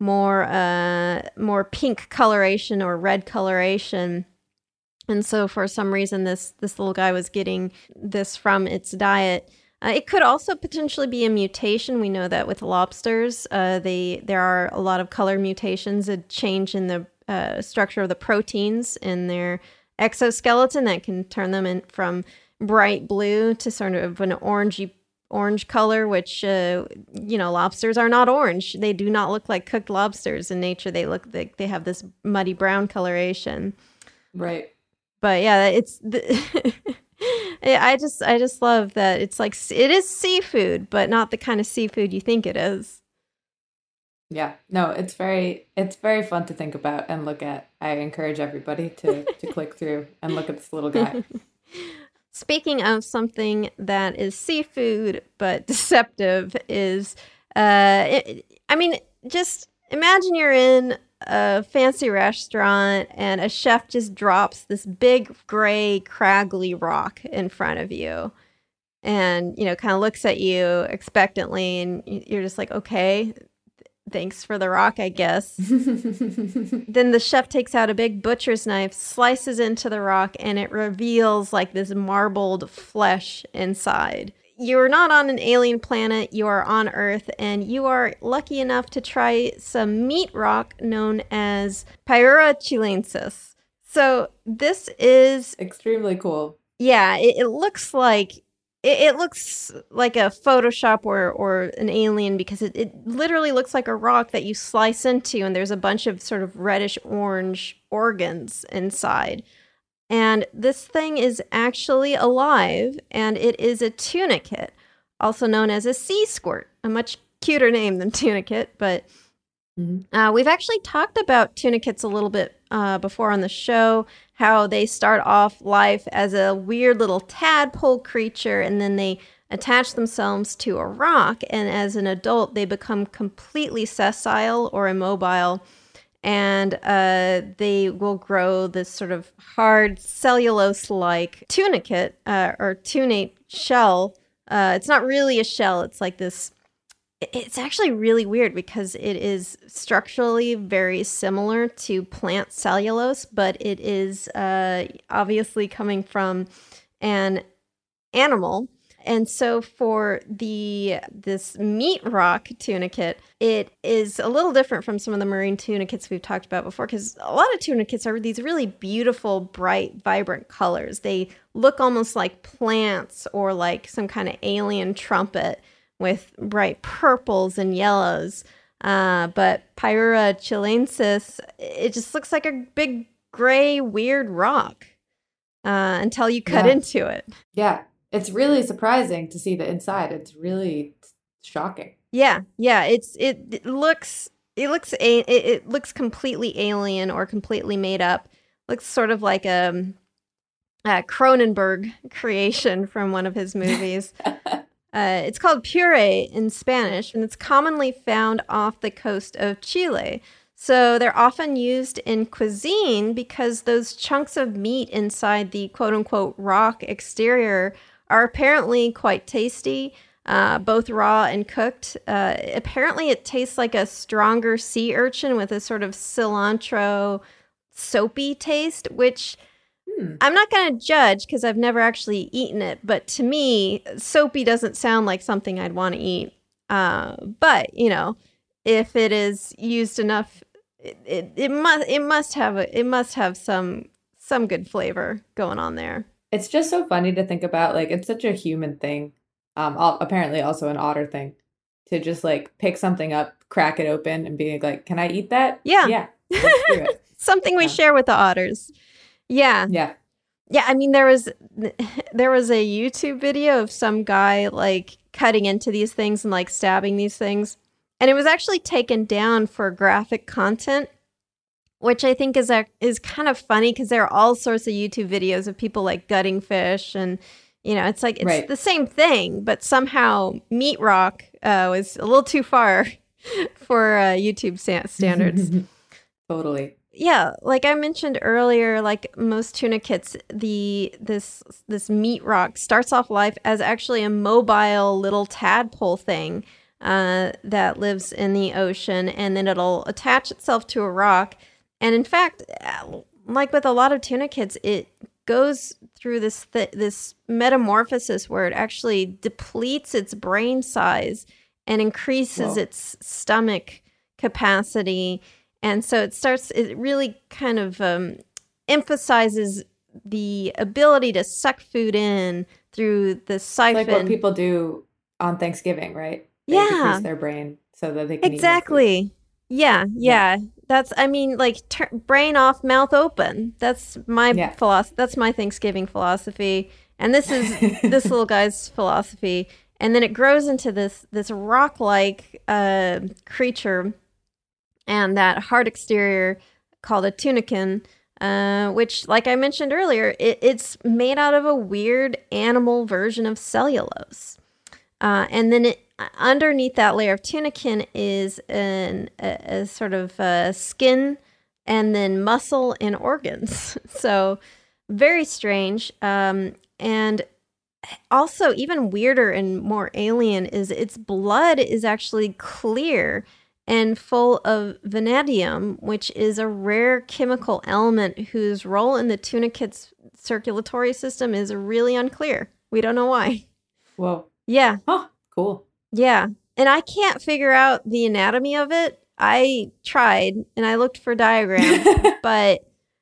more pink coloration or red coloration. And so for some reason, this little guy was getting this from its diet. It could also potentially be a mutation. We know that with lobsters, there are a lot of color mutations, a change in the structure of the proteins in their exoskeleton that can turn them from bright blue to sort of an orange color, which, lobsters are not orange. They do not look like cooked lobsters in nature. They look like they have this muddy brown coloration. Right. But yeah, it's I just love that it's like it is seafood, but not the kind of seafood you think it is. Yeah, no, it's very fun to think about and look at. I encourage everybody to click through and look at this little guy. Speaking of something that is seafood but deceptive is, just imagine you're in a fancy restaurant and a chef just drops this big gray craggly rock in front of you and kind of looks at you expectantly, and you're just like, okay, thanks for the rock, I guess. Then the chef takes out a big butcher's knife, slices into the rock, and it reveals like this marbled flesh inside. You're not on an alien planet, you are on Earth, and you are lucky enough to try some meat rock known as Pyrrhura chilensis. So this is extremely cool. Yeah, it looks like it looks like a Photoshop or an alien because it literally looks like a rock that you slice into, and there's a bunch of sort of reddish orange organs inside. And this thing is actually alive, and it is a tunicate, also known as a sea squirt, a much cuter name than tunicate, but we've actually talked about tunicates a little bit before on the show, how they start off life as a weird little tadpole creature, and then they attach themselves to a rock, and as an adult, they become completely sessile or immobile, and they will grow this sort of hard cellulose-like tunicate or tunate shell. It's not really a shell. It's like this. It's actually really weird because it is structurally very similar to plant cellulose, but it is obviously coming from an animal. And so for this meat rock tunicate, it is a little different from some of the marine tunicates we've talked about before, because a lot of tunicates are these really beautiful, bright, vibrant colors. They look almost like plants or like some kind of alien trumpet with bright purples and yellows. But Pyrrhura chilensis, it just looks like a big, gray, weird rock until you cut into it. Yeah. It's really surprising to see the inside. It's really shocking. Yeah. It looks completely alien or completely made up. Looks sort of like a Cronenberg creation from one of his movies. It's called puré in Spanish, and it's commonly found off the coast of Chile. So they're often used in cuisine because those chunks of meat inside the quote-unquote rock exterior are apparently quite tasty, both raw and cooked. Apparently it tastes like a stronger sea urchin with a sort of cilantro soapy taste, which I'm not going to judge because I've never actually eaten it. But to me, soapy doesn't sound like something I'd want to eat. But, you know, if it is used enough, it must have some good flavor going on there. It's just so funny to think about. Like, it's such a human thing. Apparently also an otter thing, to just like pick something up, crack it open, and be like, "Can I eat that?" Yeah. Let's do it. Something we share with the otters. Yeah. I mean, there was a YouTube video of some guy like cutting into these things and like stabbing these things, and it was actually taken down for graphic content, which I think is kind of funny because there are all sorts of YouTube videos of people like gutting fish, and you know, it's like it's the same thing, but somehow meat rock was a little too far for YouTube standards. Totally. Yeah, like I mentioned earlier, like most tunicates, this meat rock starts off life as actually a mobile little tadpole thing that lives in the ocean, and then it'll attach itself to a rock. And in fact, like with a lot of tunicates, it goes through this metamorphosis where it actually depletes its brain size and increases its stomach capacity. And so it really kind of emphasizes the ability to suck food in through the siphon. Like what people do on Thanksgiving, right? They decrease their brain so that they can eat more food. Yeah. That's, I mean, like brain off, mouth open. That's my philosophy. That's my Thanksgiving philosophy. And this is this little guy's philosophy. And then it grows into this rock-like creature, and that hard exterior called a tunican, which, like I mentioned earlier, it's made out of a weird animal version of cellulose. And then underneath that layer of tunican is a sort of skin, and then muscle and organs. So very strange. And also even weirder and more alien is its blood is actually clear and full of vanadium, which is a rare chemical element whose role in the tunicate's circulatory system is really unclear. We don't know why. Whoa. Yeah. Oh, cool. Yeah. And I can't figure out the anatomy of it. I tried and I looked for diagrams, but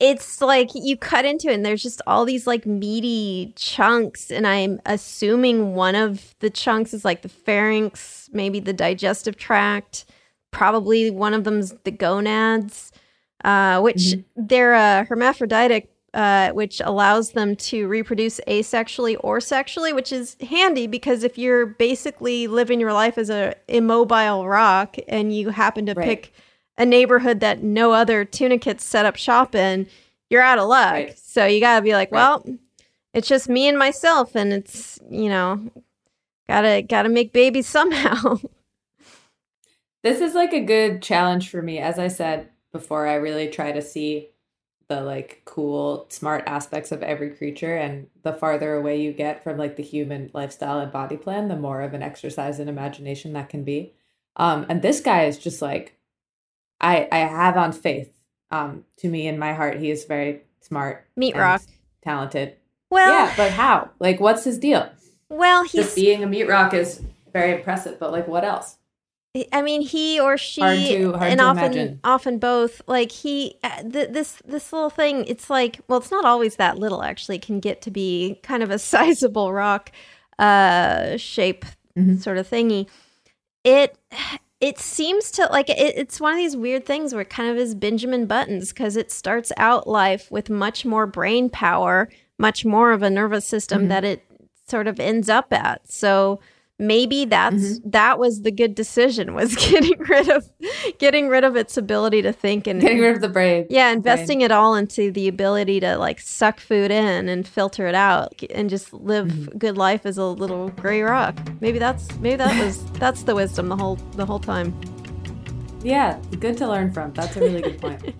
it's like you cut into it and there's just all these like meaty chunks, and I'm assuming one of the chunks is like the pharynx, maybe the digestive tract, probably one of them's the gonads, which they're hermaphroditic, which allows them to reproduce asexually or sexually, which is handy because if you're basically living your life as a immobile rock and you happen to pick a neighborhood that no other tunicates set up shop in, you're out of luck. Right. So you got to be like, well, it's just me and myself, and it's, you know, gotta make babies somehow. This is like a good challenge for me. As I said before, I really try to see the like cool, smart aspects of every creature, and the farther away you get from like the human lifestyle and body plan, the more of an exercise in imagination that can be. And this guy is just like, I have on faith. To me, in my heart, he is very smart, meat rock, talented. Well, yeah, but how? Like, what's his deal? Well, just being a meat rock is very impressive, but like, what else? I mean, he or she, hard to often both. Like this little thing. It's like, well, it's not always that little. Actually, it can get to be kind of a sizable rock shape sort of thingy. It seems to like it's one of these weird things where it kind of is Benjamin Buttons, because it starts out life with much more brain power, much more of a nervous system that it sort of ends up at. So maybe that was the good decision, was getting rid of its ability to think and getting rid of the brain. Yeah, investing it all into the ability to like suck food in and filter it out and just live a good life as a little gray rock. Maybe that's the wisdom the whole time. Yeah, good to learn from. That's a really good point.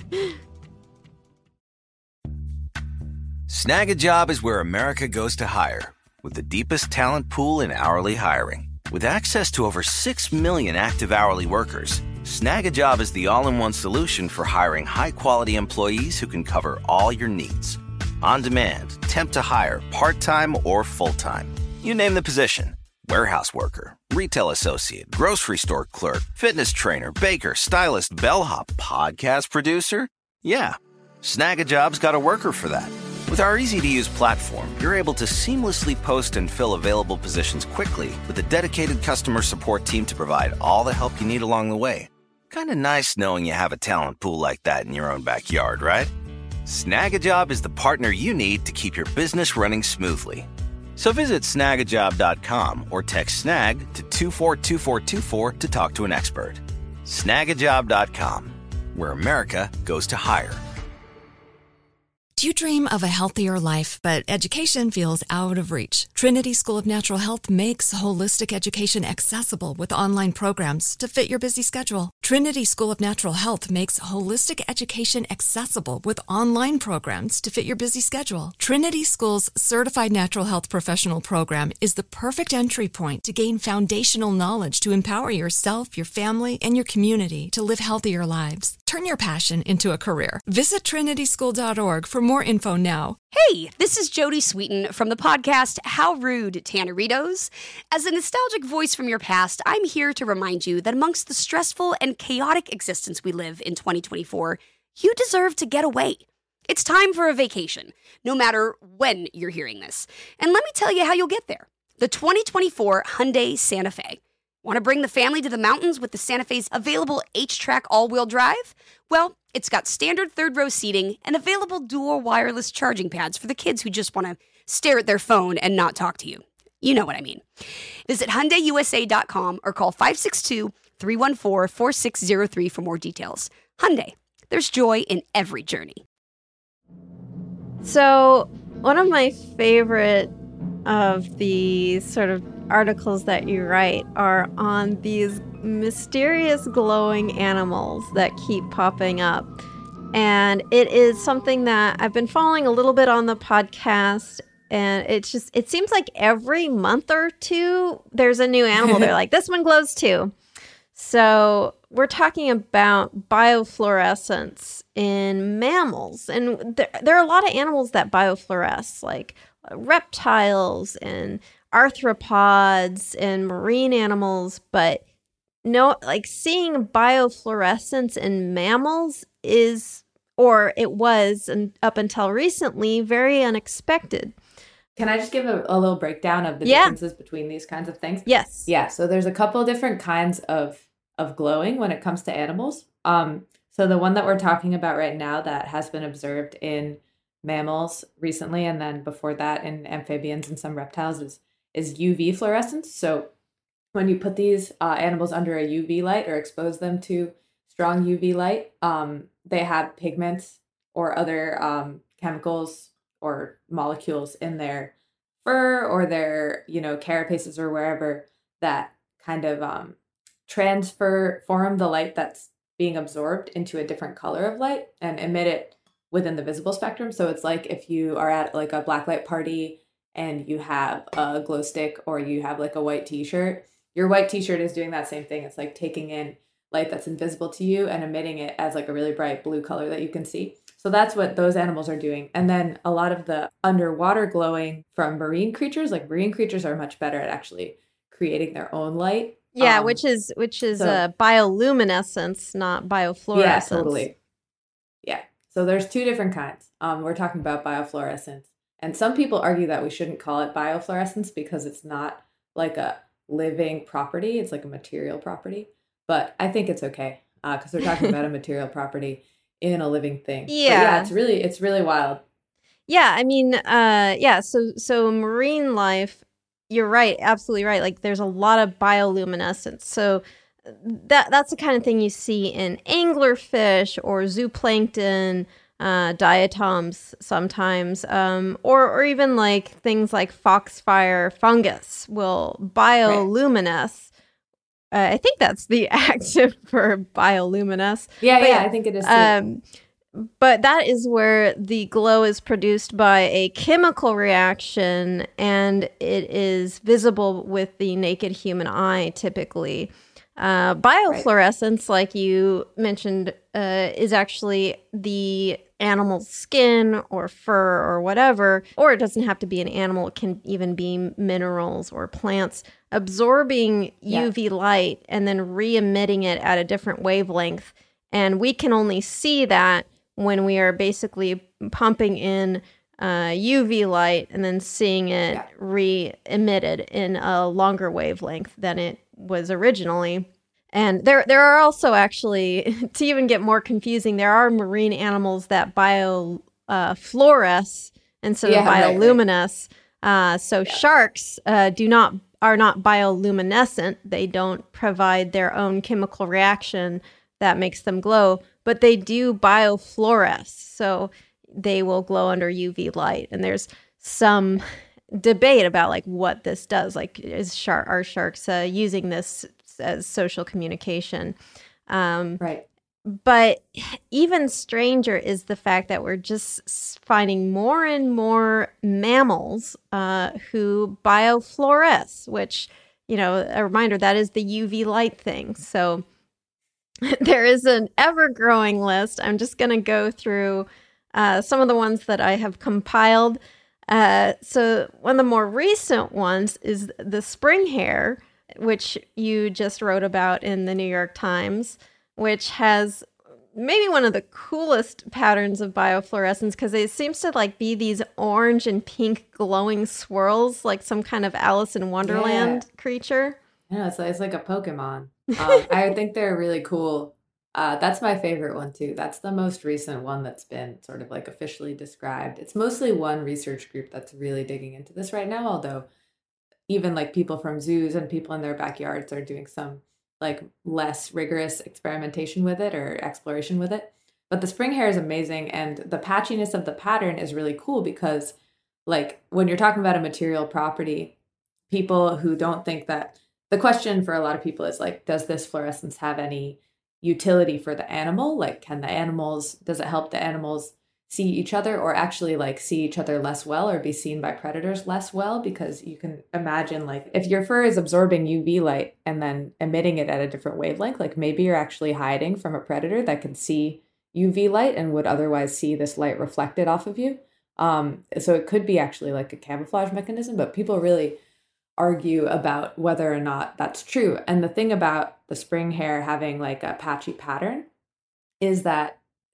Snag a Job is where America goes to hire, with the deepest talent pool in hourly hiring. With access to over 6 million active hourly workers, Snag a Job is the all-in-one solution for hiring high-quality employees who can cover all your needs. On demand, temp to hire, part-time or full-time. You name the position. Warehouse worker, retail associate, grocery store clerk, fitness trainer, baker, stylist, bellhop, podcast producer. Yeah, Snag a Job's got a worker for that. With our easy-to-use platform, you're able to seamlessly post and fill available positions quickly with a dedicated customer support team to provide all the help you need along the way. Kind of nice knowing you have a talent pool like that in your own backyard, right? Snag a Job is the partner you need to keep your business running smoothly. So visit snagajob.com or text SNAG to 242424 to talk to an expert. Snagajob.com, where America goes to hire. Do you dream of a healthier life, but education feels out of reach? Trinity School of Natural Health makes holistic education accessible with online programs to fit your busy schedule. Trinity School of Natural Health makes holistic education accessible with online programs to fit your busy schedule. Trinity School's Certified Natural Health Professional Program is the perfect entry point to gain foundational knowledge to empower yourself, your family, and your community to live healthier lives. Turn your passion into a career. Visit trinityschool.org for more info now. Hey, this is Jodie Sweetin from the podcast How Rude, Tanneritos. As a nostalgic voice from your past, I'm here to remind you that amongst the stressful and chaotic existence we live in 2024, you deserve to get away. It's time for a vacation, no matter when you're hearing this. And let me tell you how you'll get there. The 2024 Hyundai Santa Fe. Want to bring the family to the mountains with the Santa Fe's available H-Track all-wheel drive? Well, it's got standard third-row seating and available dual wireless charging pads for the kids who just want to stare at their phone and not talk to you. You know what I mean. Visit HyundaiUSA.com or call 562-314-4603 for more details. Hyundai, there's joy in every journey. So, one of my favorite of the sort of articles that you write are on these mysterious glowing animals that keep popping up. And it is something that I've been following a little bit on the podcast. And it seems like every month or two, there's a new animal. They're like, this one glows too. So we're talking about biofluorescence in mammals. And there are a lot of animals that biofluoresce, like reptiles and arthropods and marine animals, but no, like seeing biofluorescence in mammals or it was, and up until recently, very unexpected. Can I just give a little breakdown of the differences between these kinds of things? Yes. Yeah. So there's a couple different kinds of glowing when it comes to animals. So the one that we're talking about right now that has been observed in mammals recently, and then before that in amphibians and some reptiles, is UV fluorescence. So when you put these animals under a UV light or expose them to strong UV light, they have pigments or other chemicals or molecules in their fur or their, carapaces or wherever that kind of form the light that's being absorbed into a different color of light and emit it within the visible spectrum. So it's like if you are at like a blacklight party and you have a glow stick or you have like a white t-shirt, your white t-shirt is doing that same thing. It's like taking in light that's invisible to you and emitting it as like a really bright blue color that you can see. So that's what those animals are doing. And then a lot of the underwater glowing from marine creatures, like marine creatures are much better at actually creating their own light. Yeah, which is bioluminescence, not biofluorescence. Yeah, totally. Yeah. So there's two different kinds. We're talking about biofluorescence. And some people argue that we shouldn't call it biofluorescence because it's not like a living property. It's like a material property. But I think it's okay because we're talking about a material property in a living thing. Yeah. But yeah, it's really wild. Yeah, I mean, so marine life, you're right, absolutely right. Like there's a lot of bioluminescence. So that's the kind of thing you see in anglerfish or zooplankton, diatoms sometimes, or even like things like foxfire fungus will bioluminesce. I think that's the active verb, bioluminesce. Yeah, I think it is too. But that is where the glow is produced by a chemical reaction, and it is visible with the naked human eye typically. Biofluorescence, like you mentioned, is actually the animal's skin or fur or whatever, or it doesn't have to be an animal. It can even be minerals or plants absorbing UV light and then re-emitting it at a different wavelength. And we can only see that when we are basically pumping in UV light and then seeing it re-emitted in a longer wavelength than it was originally. And there are also actually, to even get more confusing, there are marine animals that fluoresce instead of bioluminesce. Sharks are not bioluminescent. They don't provide their own chemical reaction that makes them glow, but they do biofluoresce. So they will glow under UV light. And there's some debate about like what this does. Like, are sharks using this as social communication? Right. But even stranger is the fact that we're just finding more and more mammals who biofluoresce, which, a reminder, that is the UV light thing. So there is an ever-growing list. I'm just going to go through some of the ones that I have compiled. So one of the more recent ones is the spring hare, which you just wrote about in the New York Times, which has maybe one of the coolest patterns of biofluorescence because it seems to like be these orange and pink glowing swirls, like some kind of Alice in Wonderland creature. Yeah, it's like a Pokemon. I think they're really cool. That's my favorite one too. That's the most recent one that's been sort of like officially described. It's mostly one research group that's really digging into this right now, although even like people from zoos and people in their backyards are doing some like less rigorous experimentation with it or exploration with it. But the spring hare is amazing, and the patchiness of the pattern is really cool because like when you're talking about a material property, people who don't think that, the question for a lot of people is like, does this fluorescence have any utility for the animal? Like, does it help the animals see each other or actually like see each other less well or be seen by predators less well? Because you can imagine like if your fur is absorbing UV light and then emitting it at a different wavelength, like maybe you're actually hiding from a predator that can see UV light and would otherwise see this light reflected off of you. So it could be actually like a camouflage mechanism, but people really argue about whether or not that's true. And the thing about the spring hare having like a patchy pattern is that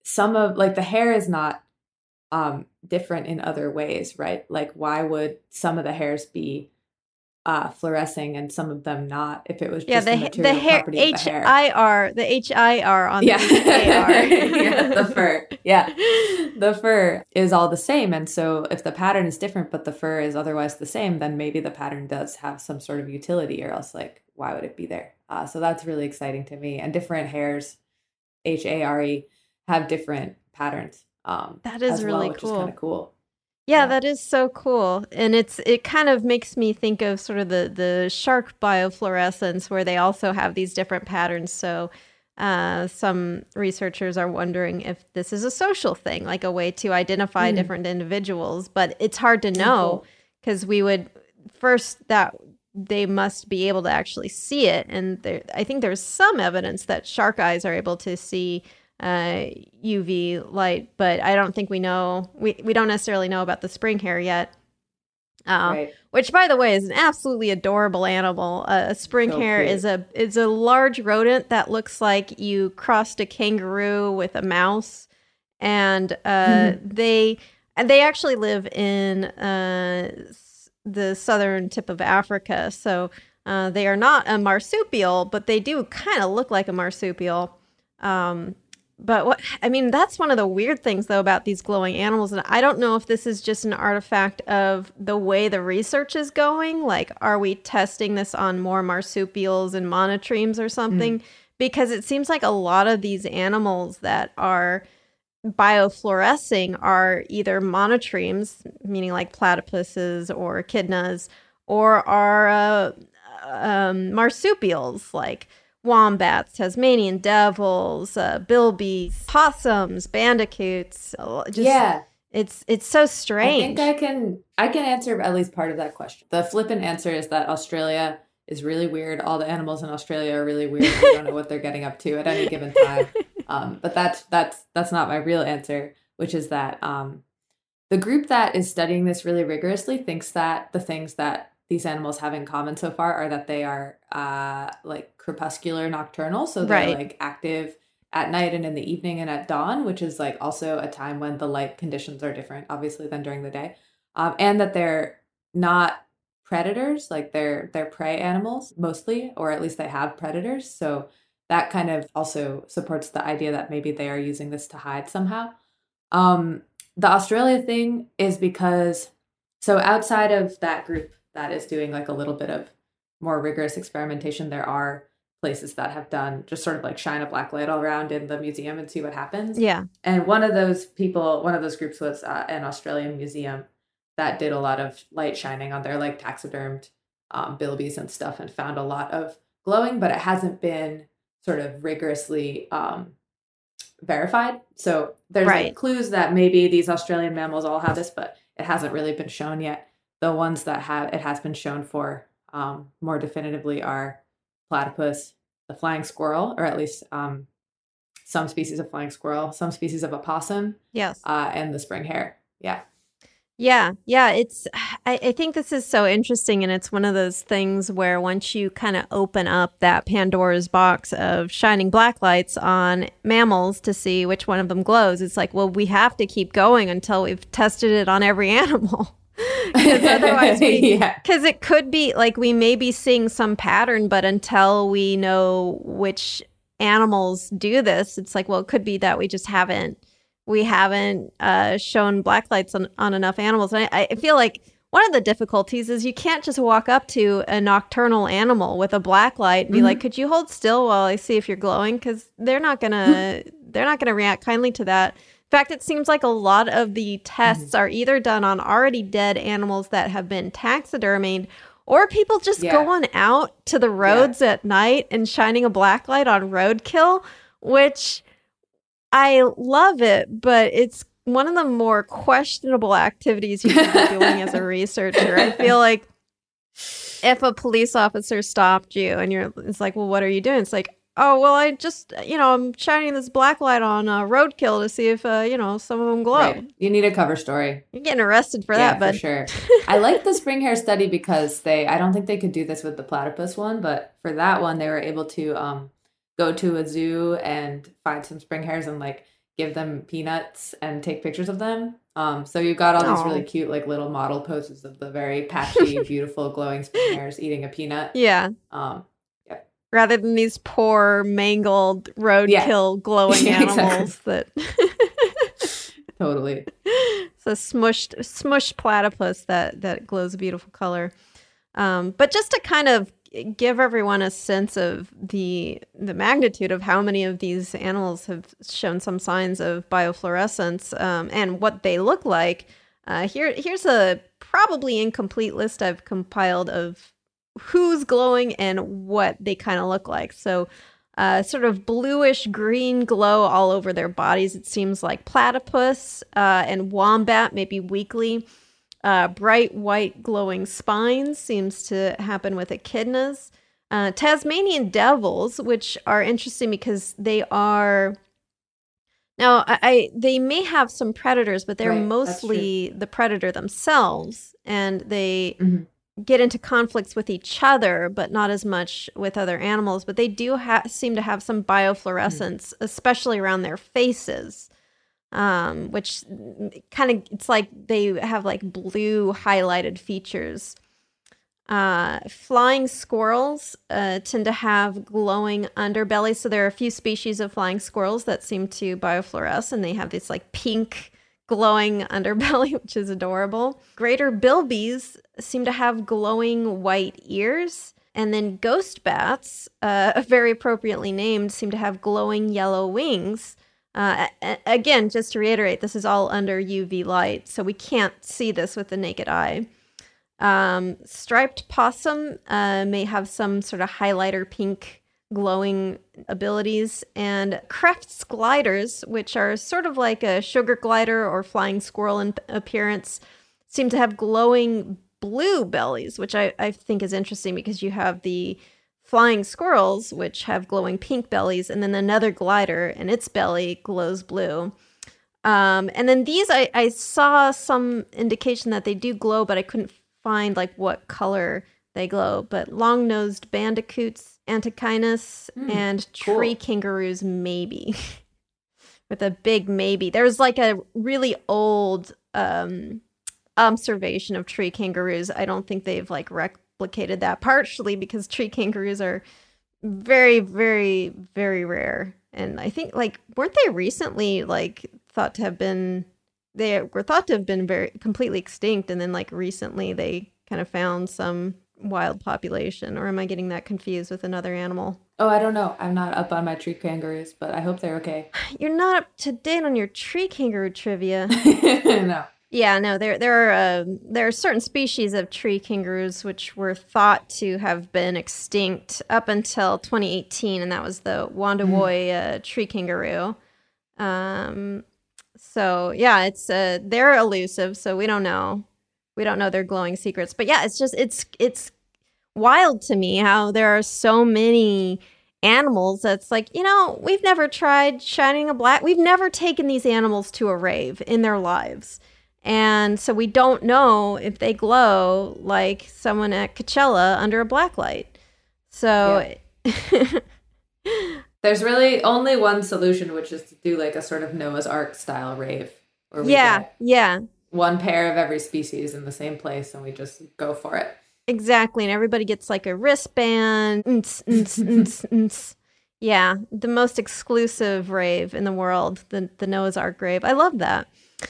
some of like the hair is not different in other ways, right? Like why would some of the hairs be fluorescing and some of them not if it was just the material property of the hair? The HIR on the AR. Yeah, the fur. Yeah. The fur is all the same. And so if the pattern is different, but the fur is otherwise the same, then maybe the pattern does have some sort of utility, or else like, why would it be there? So that's really exciting to me. And different hairs, HARE, have different patterns. That is really which cool. is kind of cool. Yeah, that is so cool. And it kind of makes me think of sort of the shark biofluorescence, where they also have these different patterns. So some researchers are wondering if this is a social thing, like a way to identify different individuals. But it's hard to know, because we would first that they must be able to actually see it. And I think there's some evidence that shark eyes are able to see UV light, but I don't think we know. We don't necessarily know about the spring hare yet. Right. Which, by the way, is an absolutely adorable animal. A spring hare is a large rodent that looks like you crossed a kangaroo with a mouse, and they actually live in the southern tip of Africa. So they are not a marsupial, but they do kind of look like a marsupial. But that's one of the weird things, though, about these glowing animals. And I don't know if this is just an artifact of the way the research is going. Like, are we testing this on more marsupials and monotremes or something? Because it seems like a lot of these animals that are biofluorescing are either monotremes, meaning like platypuses or echidnas, or are marsupials, like wombats, Tasmanian devils, bilbies, possums, bandicoots. It's so strange. I think I can answer at least part of that question. The flippant answer is that Australia is really weird. All the animals in Australia are really weird. I don't know what they're getting up to at any given time. But that's not my real answer, which is that the group that is studying this really rigorously thinks that the things that these animals have in common so far are that they are like crepuscular nocturnal. So they're like active at night and in the evening and at dawn, which is like also a time when the light conditions are different, obviously, than during the day. And that they're not predators, like they're prey animals mostly, or at least they have predators. So that kind of also supports the idea that maybe they are using this to hide somehow. The Australia thing is because, so outside of that group that is doing like a little bit of more rigorous experimentation, there are places that have done just sort of like shine a black light all around in the museum and see what happens. Yeah. And one of those groups was an Australian museum that did a lot of light shining on their like taxidermed bilbies and stuff, and found a lot of glowing, but it hasn't been sort of rigorously verified. So there's like clues that maybe these Australian mammals all have this, but it hasn't really been shown yet. The ones that it has been shown for more definitively are platypus, the flying squirrel, or at least some species of flying squirrel, some species of opossum, and the spring hare. Yeah. It's I think this is so interesting, and it's one of those things where once you kind of open up that Pandora's box of shining black lights on mammals to see which one of them glows, it's like, well, we have to keep going until we've tested it on every animal. Because otherwise, because it could be like we may be seeing some pattern, but until we know which animals do this, it's like, well, it could be that we just haven't shown black lights on enough animals. And I feel like one of the difficulties is you can't just walk up to a nocturnal animal with a black light and be like, could you hold still while I see if you're glowing? Because they're not gonna react kindly to that. In fact, it seems like a lot of the tests are either done on already dead animals that have been taxidermied, or people just going out to the roads at night and shining a black light on roadkill, which I love it, but it's one of the more questionable activities you can be doing as a researcher. I feel like if a police officer stopped you and it's like, well, what are you doing? It's like, oh, well, I just, I'm shining this black light on roadkill to see if, some of them glow. Right. You need a cover story. You're getting arrested for that, bud. For sure. I like the spring hare study because I don't think they could do this with the platypus one, but for that one, they were able to go to a zoo and find some spring hares and like give them peanuts and take pictures of them. So you've got all these really Aw. cute, like little model poses of the very patchy, beautiful, glowing spring hares eating a peanut. Yeah. Yeah. Rather than these poor, mangled, roadkill glowing Yeah, animals that. Totally. It's a smushed platypus that glows a beautiful color. But just to kind of give everyone a sense of the magnitude of how many of these animals have shown some signs of biofluorescence and what they look like, here's a probably incomplete list I've compiled of who's glowing and what they kind of look like. So sort of bluish green glow all over their bodies. It seems like platypus and wombat, maybe weakly. Bright white glowing spines seems to happen with echidnas. Tasmanian devils, which are interesting because they are... Now, they may have some predators, but they're mostly the predator themselves, and they get into conflicts with each other, but not as much with other animals. But they do seem to have some biofluorescence, especially around their faces, which kind of, it's like they have like blue highlighted features. Flying squirrels tend to have glowing underbellies. So there are a few species of flying squirrels that seem to biofluoresce, and they have this like pink glowing underbelly, which is adorable. Greater bilbies seem to have glowing white ears. And then ghost bats, very appropriately named, seem to have glowing yellow wings. Again, just to reiterate, this is all under UV light, so we can't see this with the naked eye. Striped possum may have some sort of highlighter pink glowing abilities, and Kreft's gliders, which are sort of like a sugar glider or flying squirrel in appearance, seem to have glowing blue bellies, which I think is interesting because you have the flying squirrels, which have glowing pink bellies, and then another glider, and its belly glows blue. And then these, I saw some indication that they do glow, but I couldn't find like what color they glow. But long-nosed bandicoots, Antechinus, and tree kangaroos, maybe. With a big maybe. There's like a really old observation of tree kangaroos. I don't think they've like replicated that, partially because tree kangaroos are very, very, very rare. And I think like, weren't they recently like thought to have been very completely extinct, and then like recently they kind of found some wild population? Or am I getting that confused with another animal? Oh, I don't know. I'm not up on my tree kangaroos, but I hope they're okay. You're not up to date on your tree kangaroo trivia. No. Yeah, no, there are certain species of tree kangaroos which were thought to have been extinct up until 2018, and that was the Wandawoy tree kangaroo. So yeah, it's they're elusive, so we don't know their glowing secrets. But yeah, it's just it's wild to me how there are so many animals that's like, we've never tried shining a black. We've never taken these animals to a rave in their lives. And so we don't know if they glow like someone at Coachella under a black light. So yeah. There's really only one solution, which is to do like a sort of Noah's Ark style rave. Where we get one pair of every species in the same place, and we just go for it. Exactly. And everybody gets like a wristband. Yeah. The most exclusive rave in the world, the Noah's Ark rave. I love that.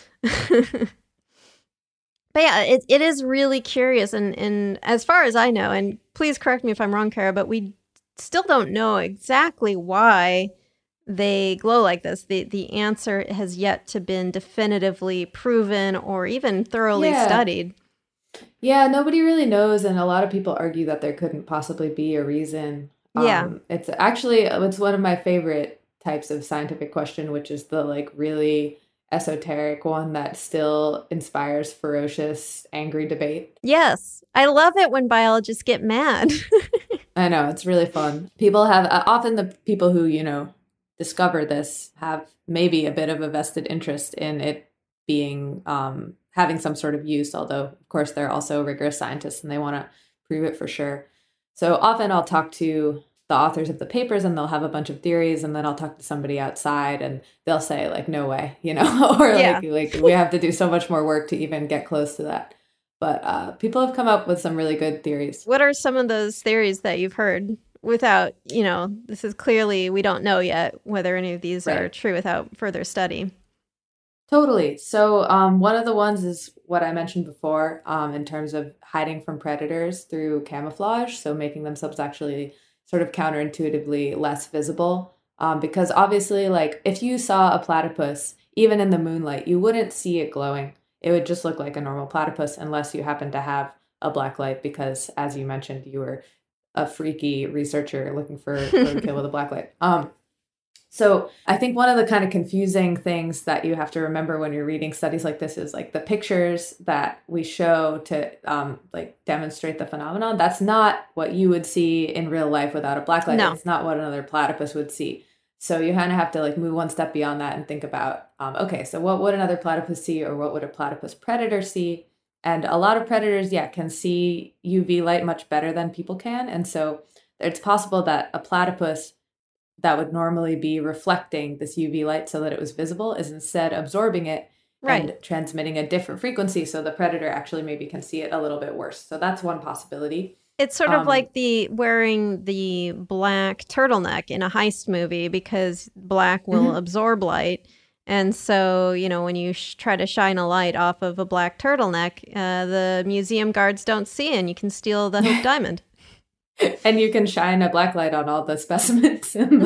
But yeah, it is really curious. And as far as I know, and please correct me if I'm wrong, Kara, but we still don't know exactly why they glow like this. The answer has yet to been definitively proven or even thoroughly studied. Yeah, nobody really knows, and a lot of people argue that there couldn't possibly be a reason. It's one of my favorite types of scientific question, which is the like really esoteric one that still inspires ferocious, angry debate. Yes, I love it when biologists get mad. I know, it's really fun. People have, often the people who, discover this have maybe a bit of a vested interest in it being, having some sort of use, although, of course, they're also rigorous scientists and they want to prove it for sure. So often I'll talk to the authors of the papers and they'll have a bunch of theories, and then I'll talk to somebody outside and they'll say like, no way, you know, or Yeah. like we have to do so much more work to even get close to that. But people have come up with some really good theories. What are some of those theories that you've heard without, you know, this is clearly, we don't know yet whether any of these are true without further study. Totally. So one of the ones is what I mentioned before in terms of hiding from predators through camouflage. So making themselves actually sort of counterintuitively less visible. Because obviously, like if you saw a platypus, even in the moonlight, you wouldn't see it glowing. It would just look like a normal platypus unless you happen to have a black light because, as you mentioned, you were a freaky researcher looking for roadkill with a black light. So I think one of the kind of confusing things that you have to remember when you're reading studies like this is like the pictures that we show to like demonstrate the phenomenon. That's not what you would see in real life without a black light. No. It's not what another platypus would see. So you kind of have to like move one step beyond that and think about, okay, so what would another platypus see, or what would a platypus predator see? And a lot of predators, can see UV light much better than people can. And so it's possible that a platypus that would normally be reflecting this UV light so that it was visible is instead absorbing it and transmitting a different frequency. So the predator actually maybe can see it a little bit worse. So that's one possibility. It's sort of like the wearing the black turtleneck in a heist movie because black will absorb light. And so, you know, when you try to shine a light off of a black turtleneck, the museum guards don't see it and you can steal the Hope Diamond. And you can shine a black light on all the specimens in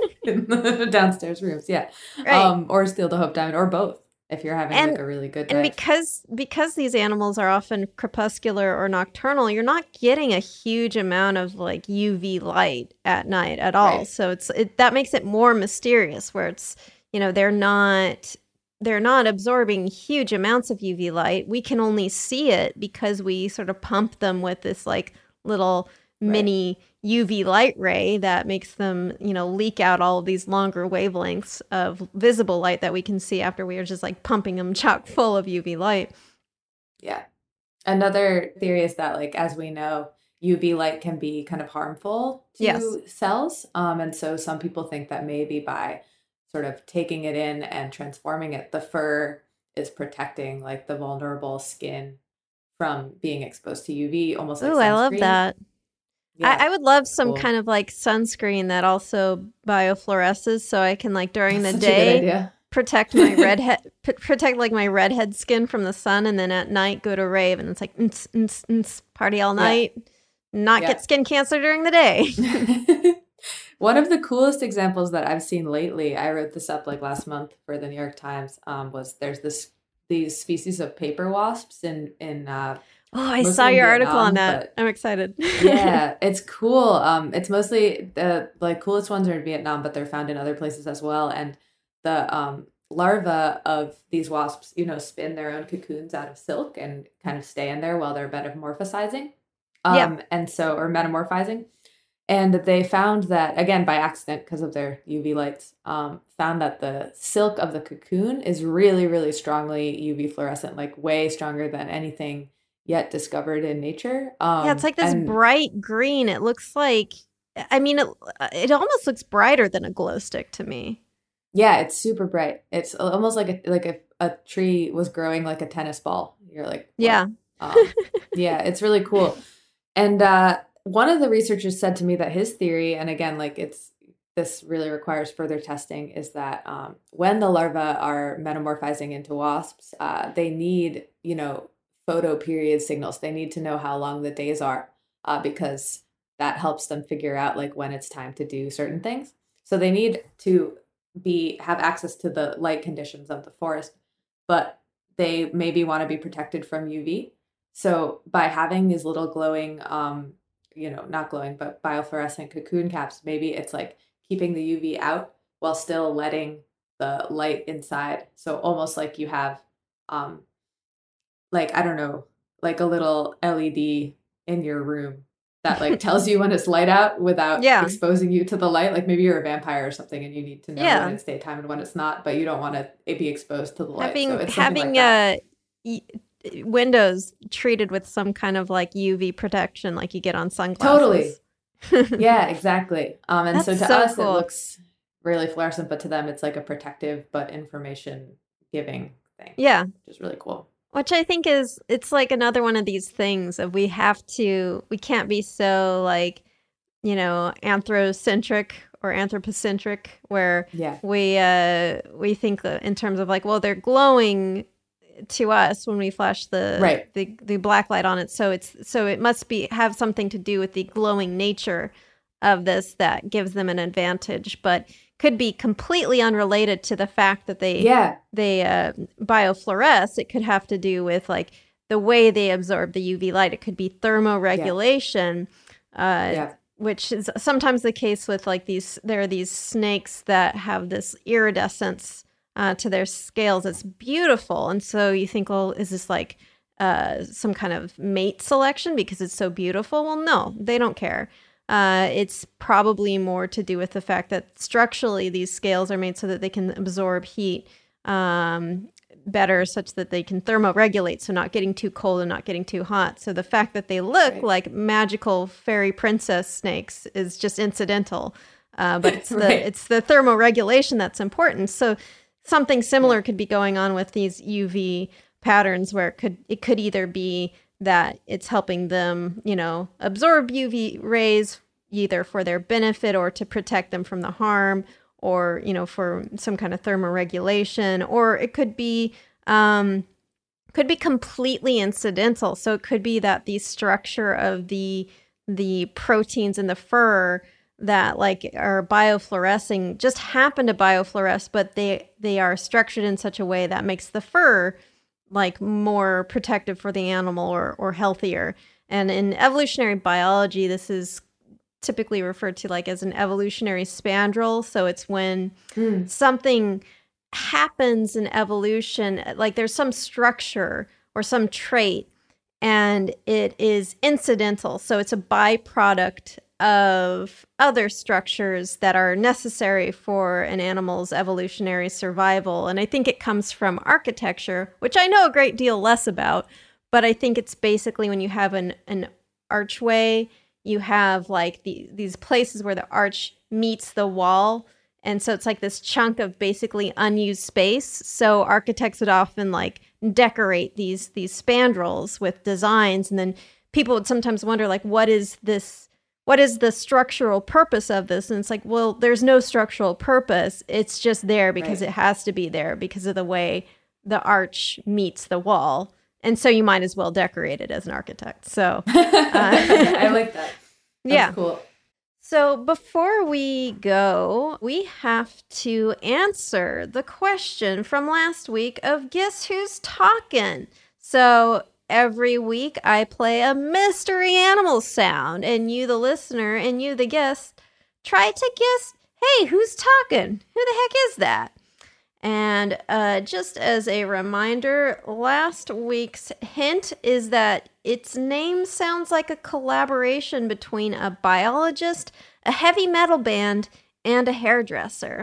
the downstairs rooms. Yeah. Right. Or steal the Hope Diamond, or both if you're having like a really good day. And because these animals are often crepuscular or nocturnal, you're not getting a huge amount of like UV light at night at all. Right. So that makes it more mysterious where it's, you know, they're not absorbing huge amounts of UV light. We can only see it because we sort of pump them with this like little mini UV light ray that makes them, you know, leak out all of these longer wavelengths of visible light that we can see after we are just like pumping them chock full of UV light. Yeah. Another theory is that, like, as we know, UV light can be kind of harmful to cells. And so some people think that maybe by sort of taking it in and transforming it, the fur is protecting like the vulnerable skin from being exposed to UV, almost like sunscreen. I love that. Yeah. I would love some kind of like sunscreen that also biofluoresces, so I can like during the day protect my protect like my redhead skin from the sun, and then at night go to rave and it's like party all night, not get skin cancer during the day. One of the coolest examples that I've seen lately, I wrote this up like last month for the New York Times, was there's these species of paper wasps in I saw your article on that. I'm excited. Yeah, it's cool. It's mostly the like coolest ones are in Vietnam, but they're found in other places as well. And the larvae of these wasps, you know, spin their own cocoons out of silk and kind of stay in there while they're metamorphizing. And so, or metamorphizing. And they found that, again, by accident, because of their UV lights, found that the silk of the cocoon is really, really strongly UV fluorescent, like way stronger than anything yet discovered in nature. It's like this bright green. It looks like, I mean, it almost looks brighter than a glow stick to me. Yeah, it's super bright. It's almost like a tree was growing like a tennis ball. You're like, what? Yeah, it's really cool. And one of the researchers said to me that his theory, and again, like this really requires further testing, is that when the larvae are metamorphizing into wasps, they need, you know, photoperiod signals. They need to know how long the days are because that helps them figure out like when it's time to do certain things. So they need to have access to the light conditions of the forest, but they maybe want to be protected from UV. So by having these little glowing, not glowing, but biofluorescent cocoon caps, maybe it's like keeping the UV out while still letting the light inside. So almost like you have, like, I don't know, like a little LED in your room that like tells you when it's light out without exposing you to the light. Like maybe you're a vampire or something and you need to know when it's daytime and when it's not, but you don't want to be exposed to the light. Having windows treated with some kind of like UV protection like you get on sunglasses. Totally. Yeah, exactly. And That's so to so us, cool. it looks really fluorescent, but to them, it's like a protective but information giving thing. Yeah. Which is really cool. Which I think it's like another one of these things of we can't be so like, anthrocentric or anthropocentric where we think in terms of like, well, they're glowing to us when we flash the black light on it. So it must have something to do with the glowing nature of this that gives them an advantage, but could be completely unrelated to the fact that they biofluoresce. It could have to do with like the way they absorb the UV light. It could be thermoregulation, which is sometimes the case with like there are these snakes that have this iridescence to their scales. It's beautiful. And so you think, well, is this like some kind of mate selection because it's so beautiful? Well, no, they don't care. It's probably more to do with the fact that structurally these scales are made so that they can absorb heat better, such that they can thermoregulate, so not getting too cold and not getting too hot. So the fact that they look like magical fairy princess snakes is just incidental, but it's the thermoregulation that's important. So something similar could be going on with these UV patterns, where it could either be that it's helping them, absorb UV rays either for their benefit or to protect them from the harm, or, for some kind of thermoregulation, or it could be completely incidental. So it could be that the structure of the proteins in the fur that like are biofluorescing just happen to biofluoresce, but they are structured in such a way that makes the fur like more protective for the animal or healthier. And in evolutionary biology, this is typically referred to like as an evolutionary spandrel. So it's when something happens in evolution, like there's some structure or some trait, and it is incidental. So it's a byproduct of other structures that are necessary for an animal's evolutionary survival. And I think it comes from architecture, which I know a great deal less about, but I think it's basically when you have an archway, you have like these places where the arch meets the wall. And so it's like this chunk of basically unused space. So architects would often like decorate these spandrels with designs. And then people would sometimes wonder, like, what is this? What is the structural purpose of this? And it's like, well, there's no structural purpose. It's just there because it has to be there because of the way the arch meets the wall. And so you might as well decorate it as an architect. So I like that. That's cool. So before we go, we have to answer the question from last week of Guess Who's Talking? So every week I play a mystery animal sound, and you, the listener, and you, the guest, try to guess, hey, who's talking? Who the heck is that? And just as a reminder, last week's hint is that its name sounds like a collaboration between a biologist, a heavy metal band, and a hairdresser.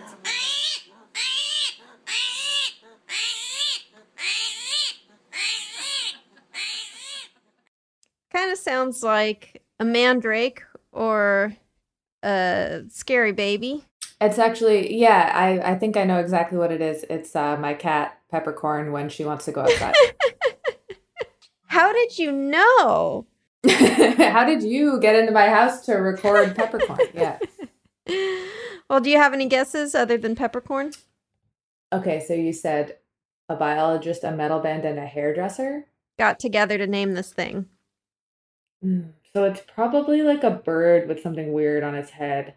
Kind of sounds like a mandrake or a scary baby. It's actually, I think I know exactly what it is. It's my cat, Peppercorn, when she wants to go outside. How did you know? How did you get into my house to record Peppercorn? Yeah. Well, do you have any guesses other than Peppercorn? Okay, so you said a biologist, a metal band, and a hairdresser? Got together to name this thing. So it's probably like a bird with something weird on its head.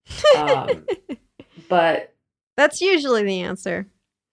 But that's usually the answer.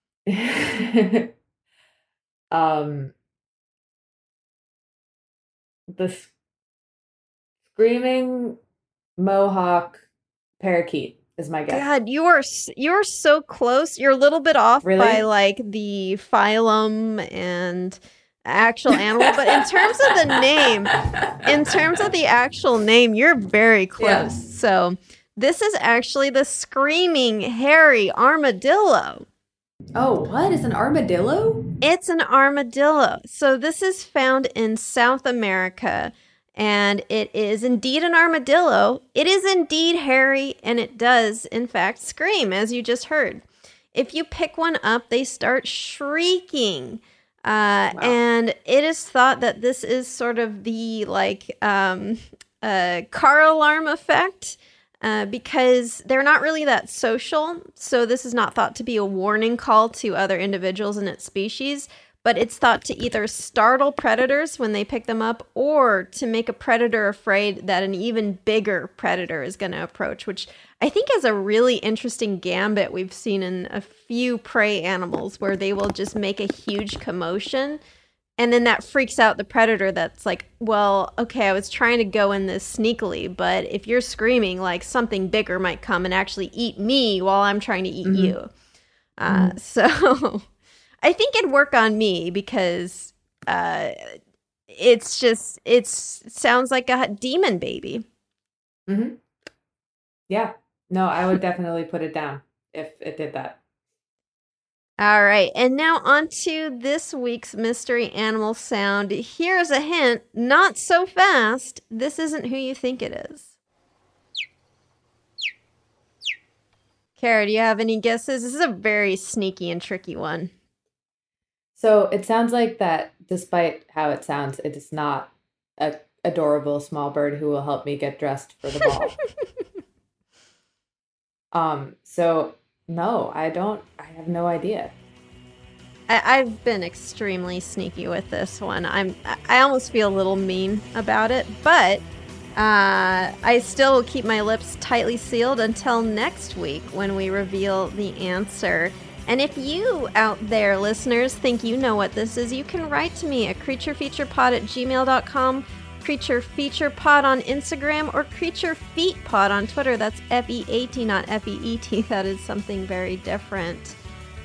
The screaming mohawk parakeet is my guess. God, you're so close. You're a little bit off by like the phylum and actual animal, but in terms of the name, in terms of the actual name, you're very close. Yeah. So this is actually the screaming hairy armadillo. Oh, what is an armadillo? It's an armadillo. So this is found in South America, And it is indeed an armadillo. It is indeed hairy, and it does, in fact, scream, as you just heard. If you pick one up, they start shrieking. Wow. And it is thought that this is sort of the car alarm effect, because they're not really that social. So this is not thought to be a warning call to other individuals in its species, but it's thought to either startle predators when they pick them up or to make a predator afraid that an even bigger predator is going to approach, which I think is a really interesting gambit we've seen in a few prey animals, where they will just make a huge commotion. And then that freaks out the predator that's like, well, okay, I was trying to go in this sneakily, but if you're screaming, like, something bigger might come and actually eat me while I'm trying to eat you. So I think it'd work on me because it sounds like a demon baby. Mm-hmm. Yeah. No, I would definitely put it down if it did that. All right, and now on to this week's mystery animal sound. Here's a hint, not so fast. This isn't who you think it is. Kara, do you have any guesses? This is a very sneaky and tricky one. So it sounds like that, despite how it sounds, it is not an adorable small bird who will help me get dressed for the ball. So no, I have no idea. I've been extremely sneaky with this one. I almost feel a little mean about it, but I still will keep my lips tightly sealed until next week when we reveal the answer. And if you out there, listeners, think you know what this is, you can write to me at creaturefeaturepod@gmail.com, creaturefeaturepod on Instagram, or creaturefeetpod on Twitter. That's F-E-A-T, not F-E-E-T. That is something very different.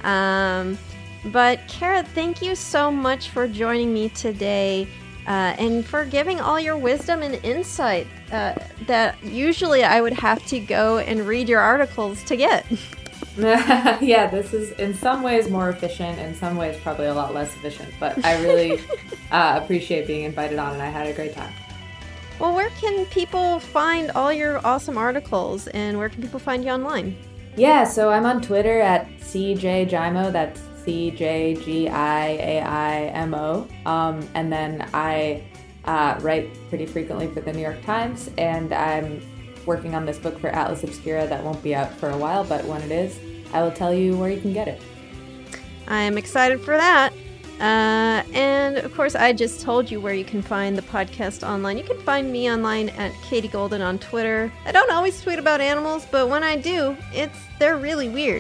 But Kara, thank you so much for joining me today and for giving all your wisdom and insight that usually I would have to go and read your articles to get. Yeah, this is in some ways more efficient, in some ways probably a lot less efficient, but I really appreciate being invited on, and I had a great time. Well, where can people find all your awesome articles, and where can people find you online? Yeah, so I'm on Twitter at CJGIMO, that's CJGIAIMO, and then I write pretty frequently for the New York Times, and I'm working on this book for Atlas Obscura that won't be out for a while, but when it is, I will tell you where you can get it. I'm excited for that. And of course, I just told you where you can find the podcast online. You can find me online at Katie Golden on Twitter. I don't always tweet about animals, but when I do, they're really weird.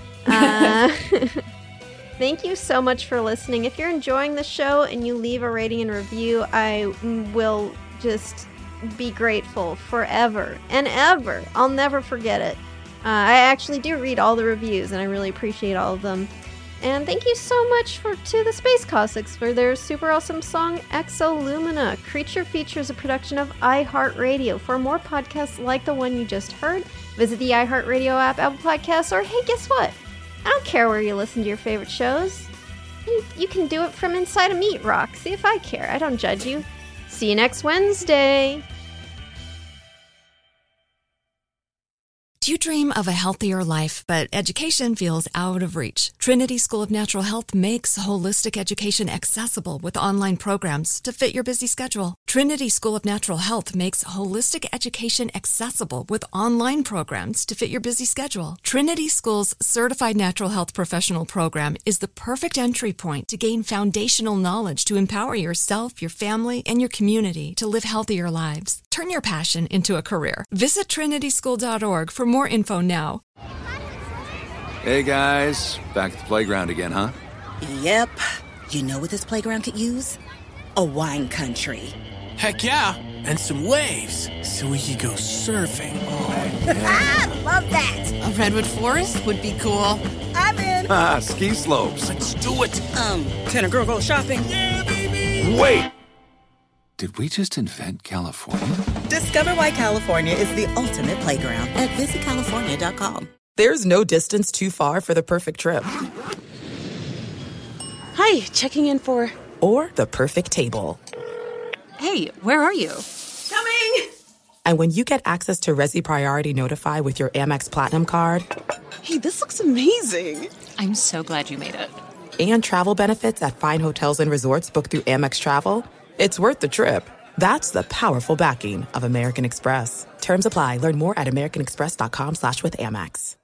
Thank you so much for listening. If you're enjoying the show and you leave a rating and review, I will just be grateful forever and ever. I'll never forget it. I actually do read all the reviews, and I really appreciate all of them. And thank you so much to the Space Cossacks for their super awesome song, Exolumina. Creature Feature is a production of iHeartRadio. For more podcasts like the one you just heard, visit the iHeartRadio app, Apple Podcasts, or hey, guess what? I don't care where you listen to your favorite shows. You can do it from inside a meat rock. See if I care. I don't judge you. See you next Wednesday. Do you dream of a healthier life, but education feels out of reach? Trinity School of Natural Health makes holistic education accessible with online programs to fit your busy schedule. Trinity School of Natural Health makes holistic education accessible with online programs to fit your busy schedule. Trinity School's Certified Natural Health Professional Program is the perfect entry point to gain foundational knowledge to empower yourself, your family, and your community to live healthier lives. Turn your passion into a career. Visit trinityschool.org for more info now. Hey guys, back at the playground again, huh? Yep. You know what this playground could use? A wine country. Heck yeah, and some waves so we could go surfing. Oh, yeah. Ah, love that. A redwood forest would be cool. I'm in. Ski slopes. Let's do it. Can a girl go shopping? Yeah, baby. Wait! Did we just invent California? Discover why California is the ultimate playground at visitcalifornia.com. There's no distance too far for the perfect trip. Hi, checking in for... Or the perfect table. Hey, where are you? Coming! And when you get access to Resi Priority Notify with your Amex Platinum card... Hey, this looks amazing! I'm so glad you made it. And travel benefits at fine hotels and resorts booked through Amex Travel, it's worth the trip. That's the powerful backing of American Express. Terms apply. Learn more at americanexpress.com/withAmex.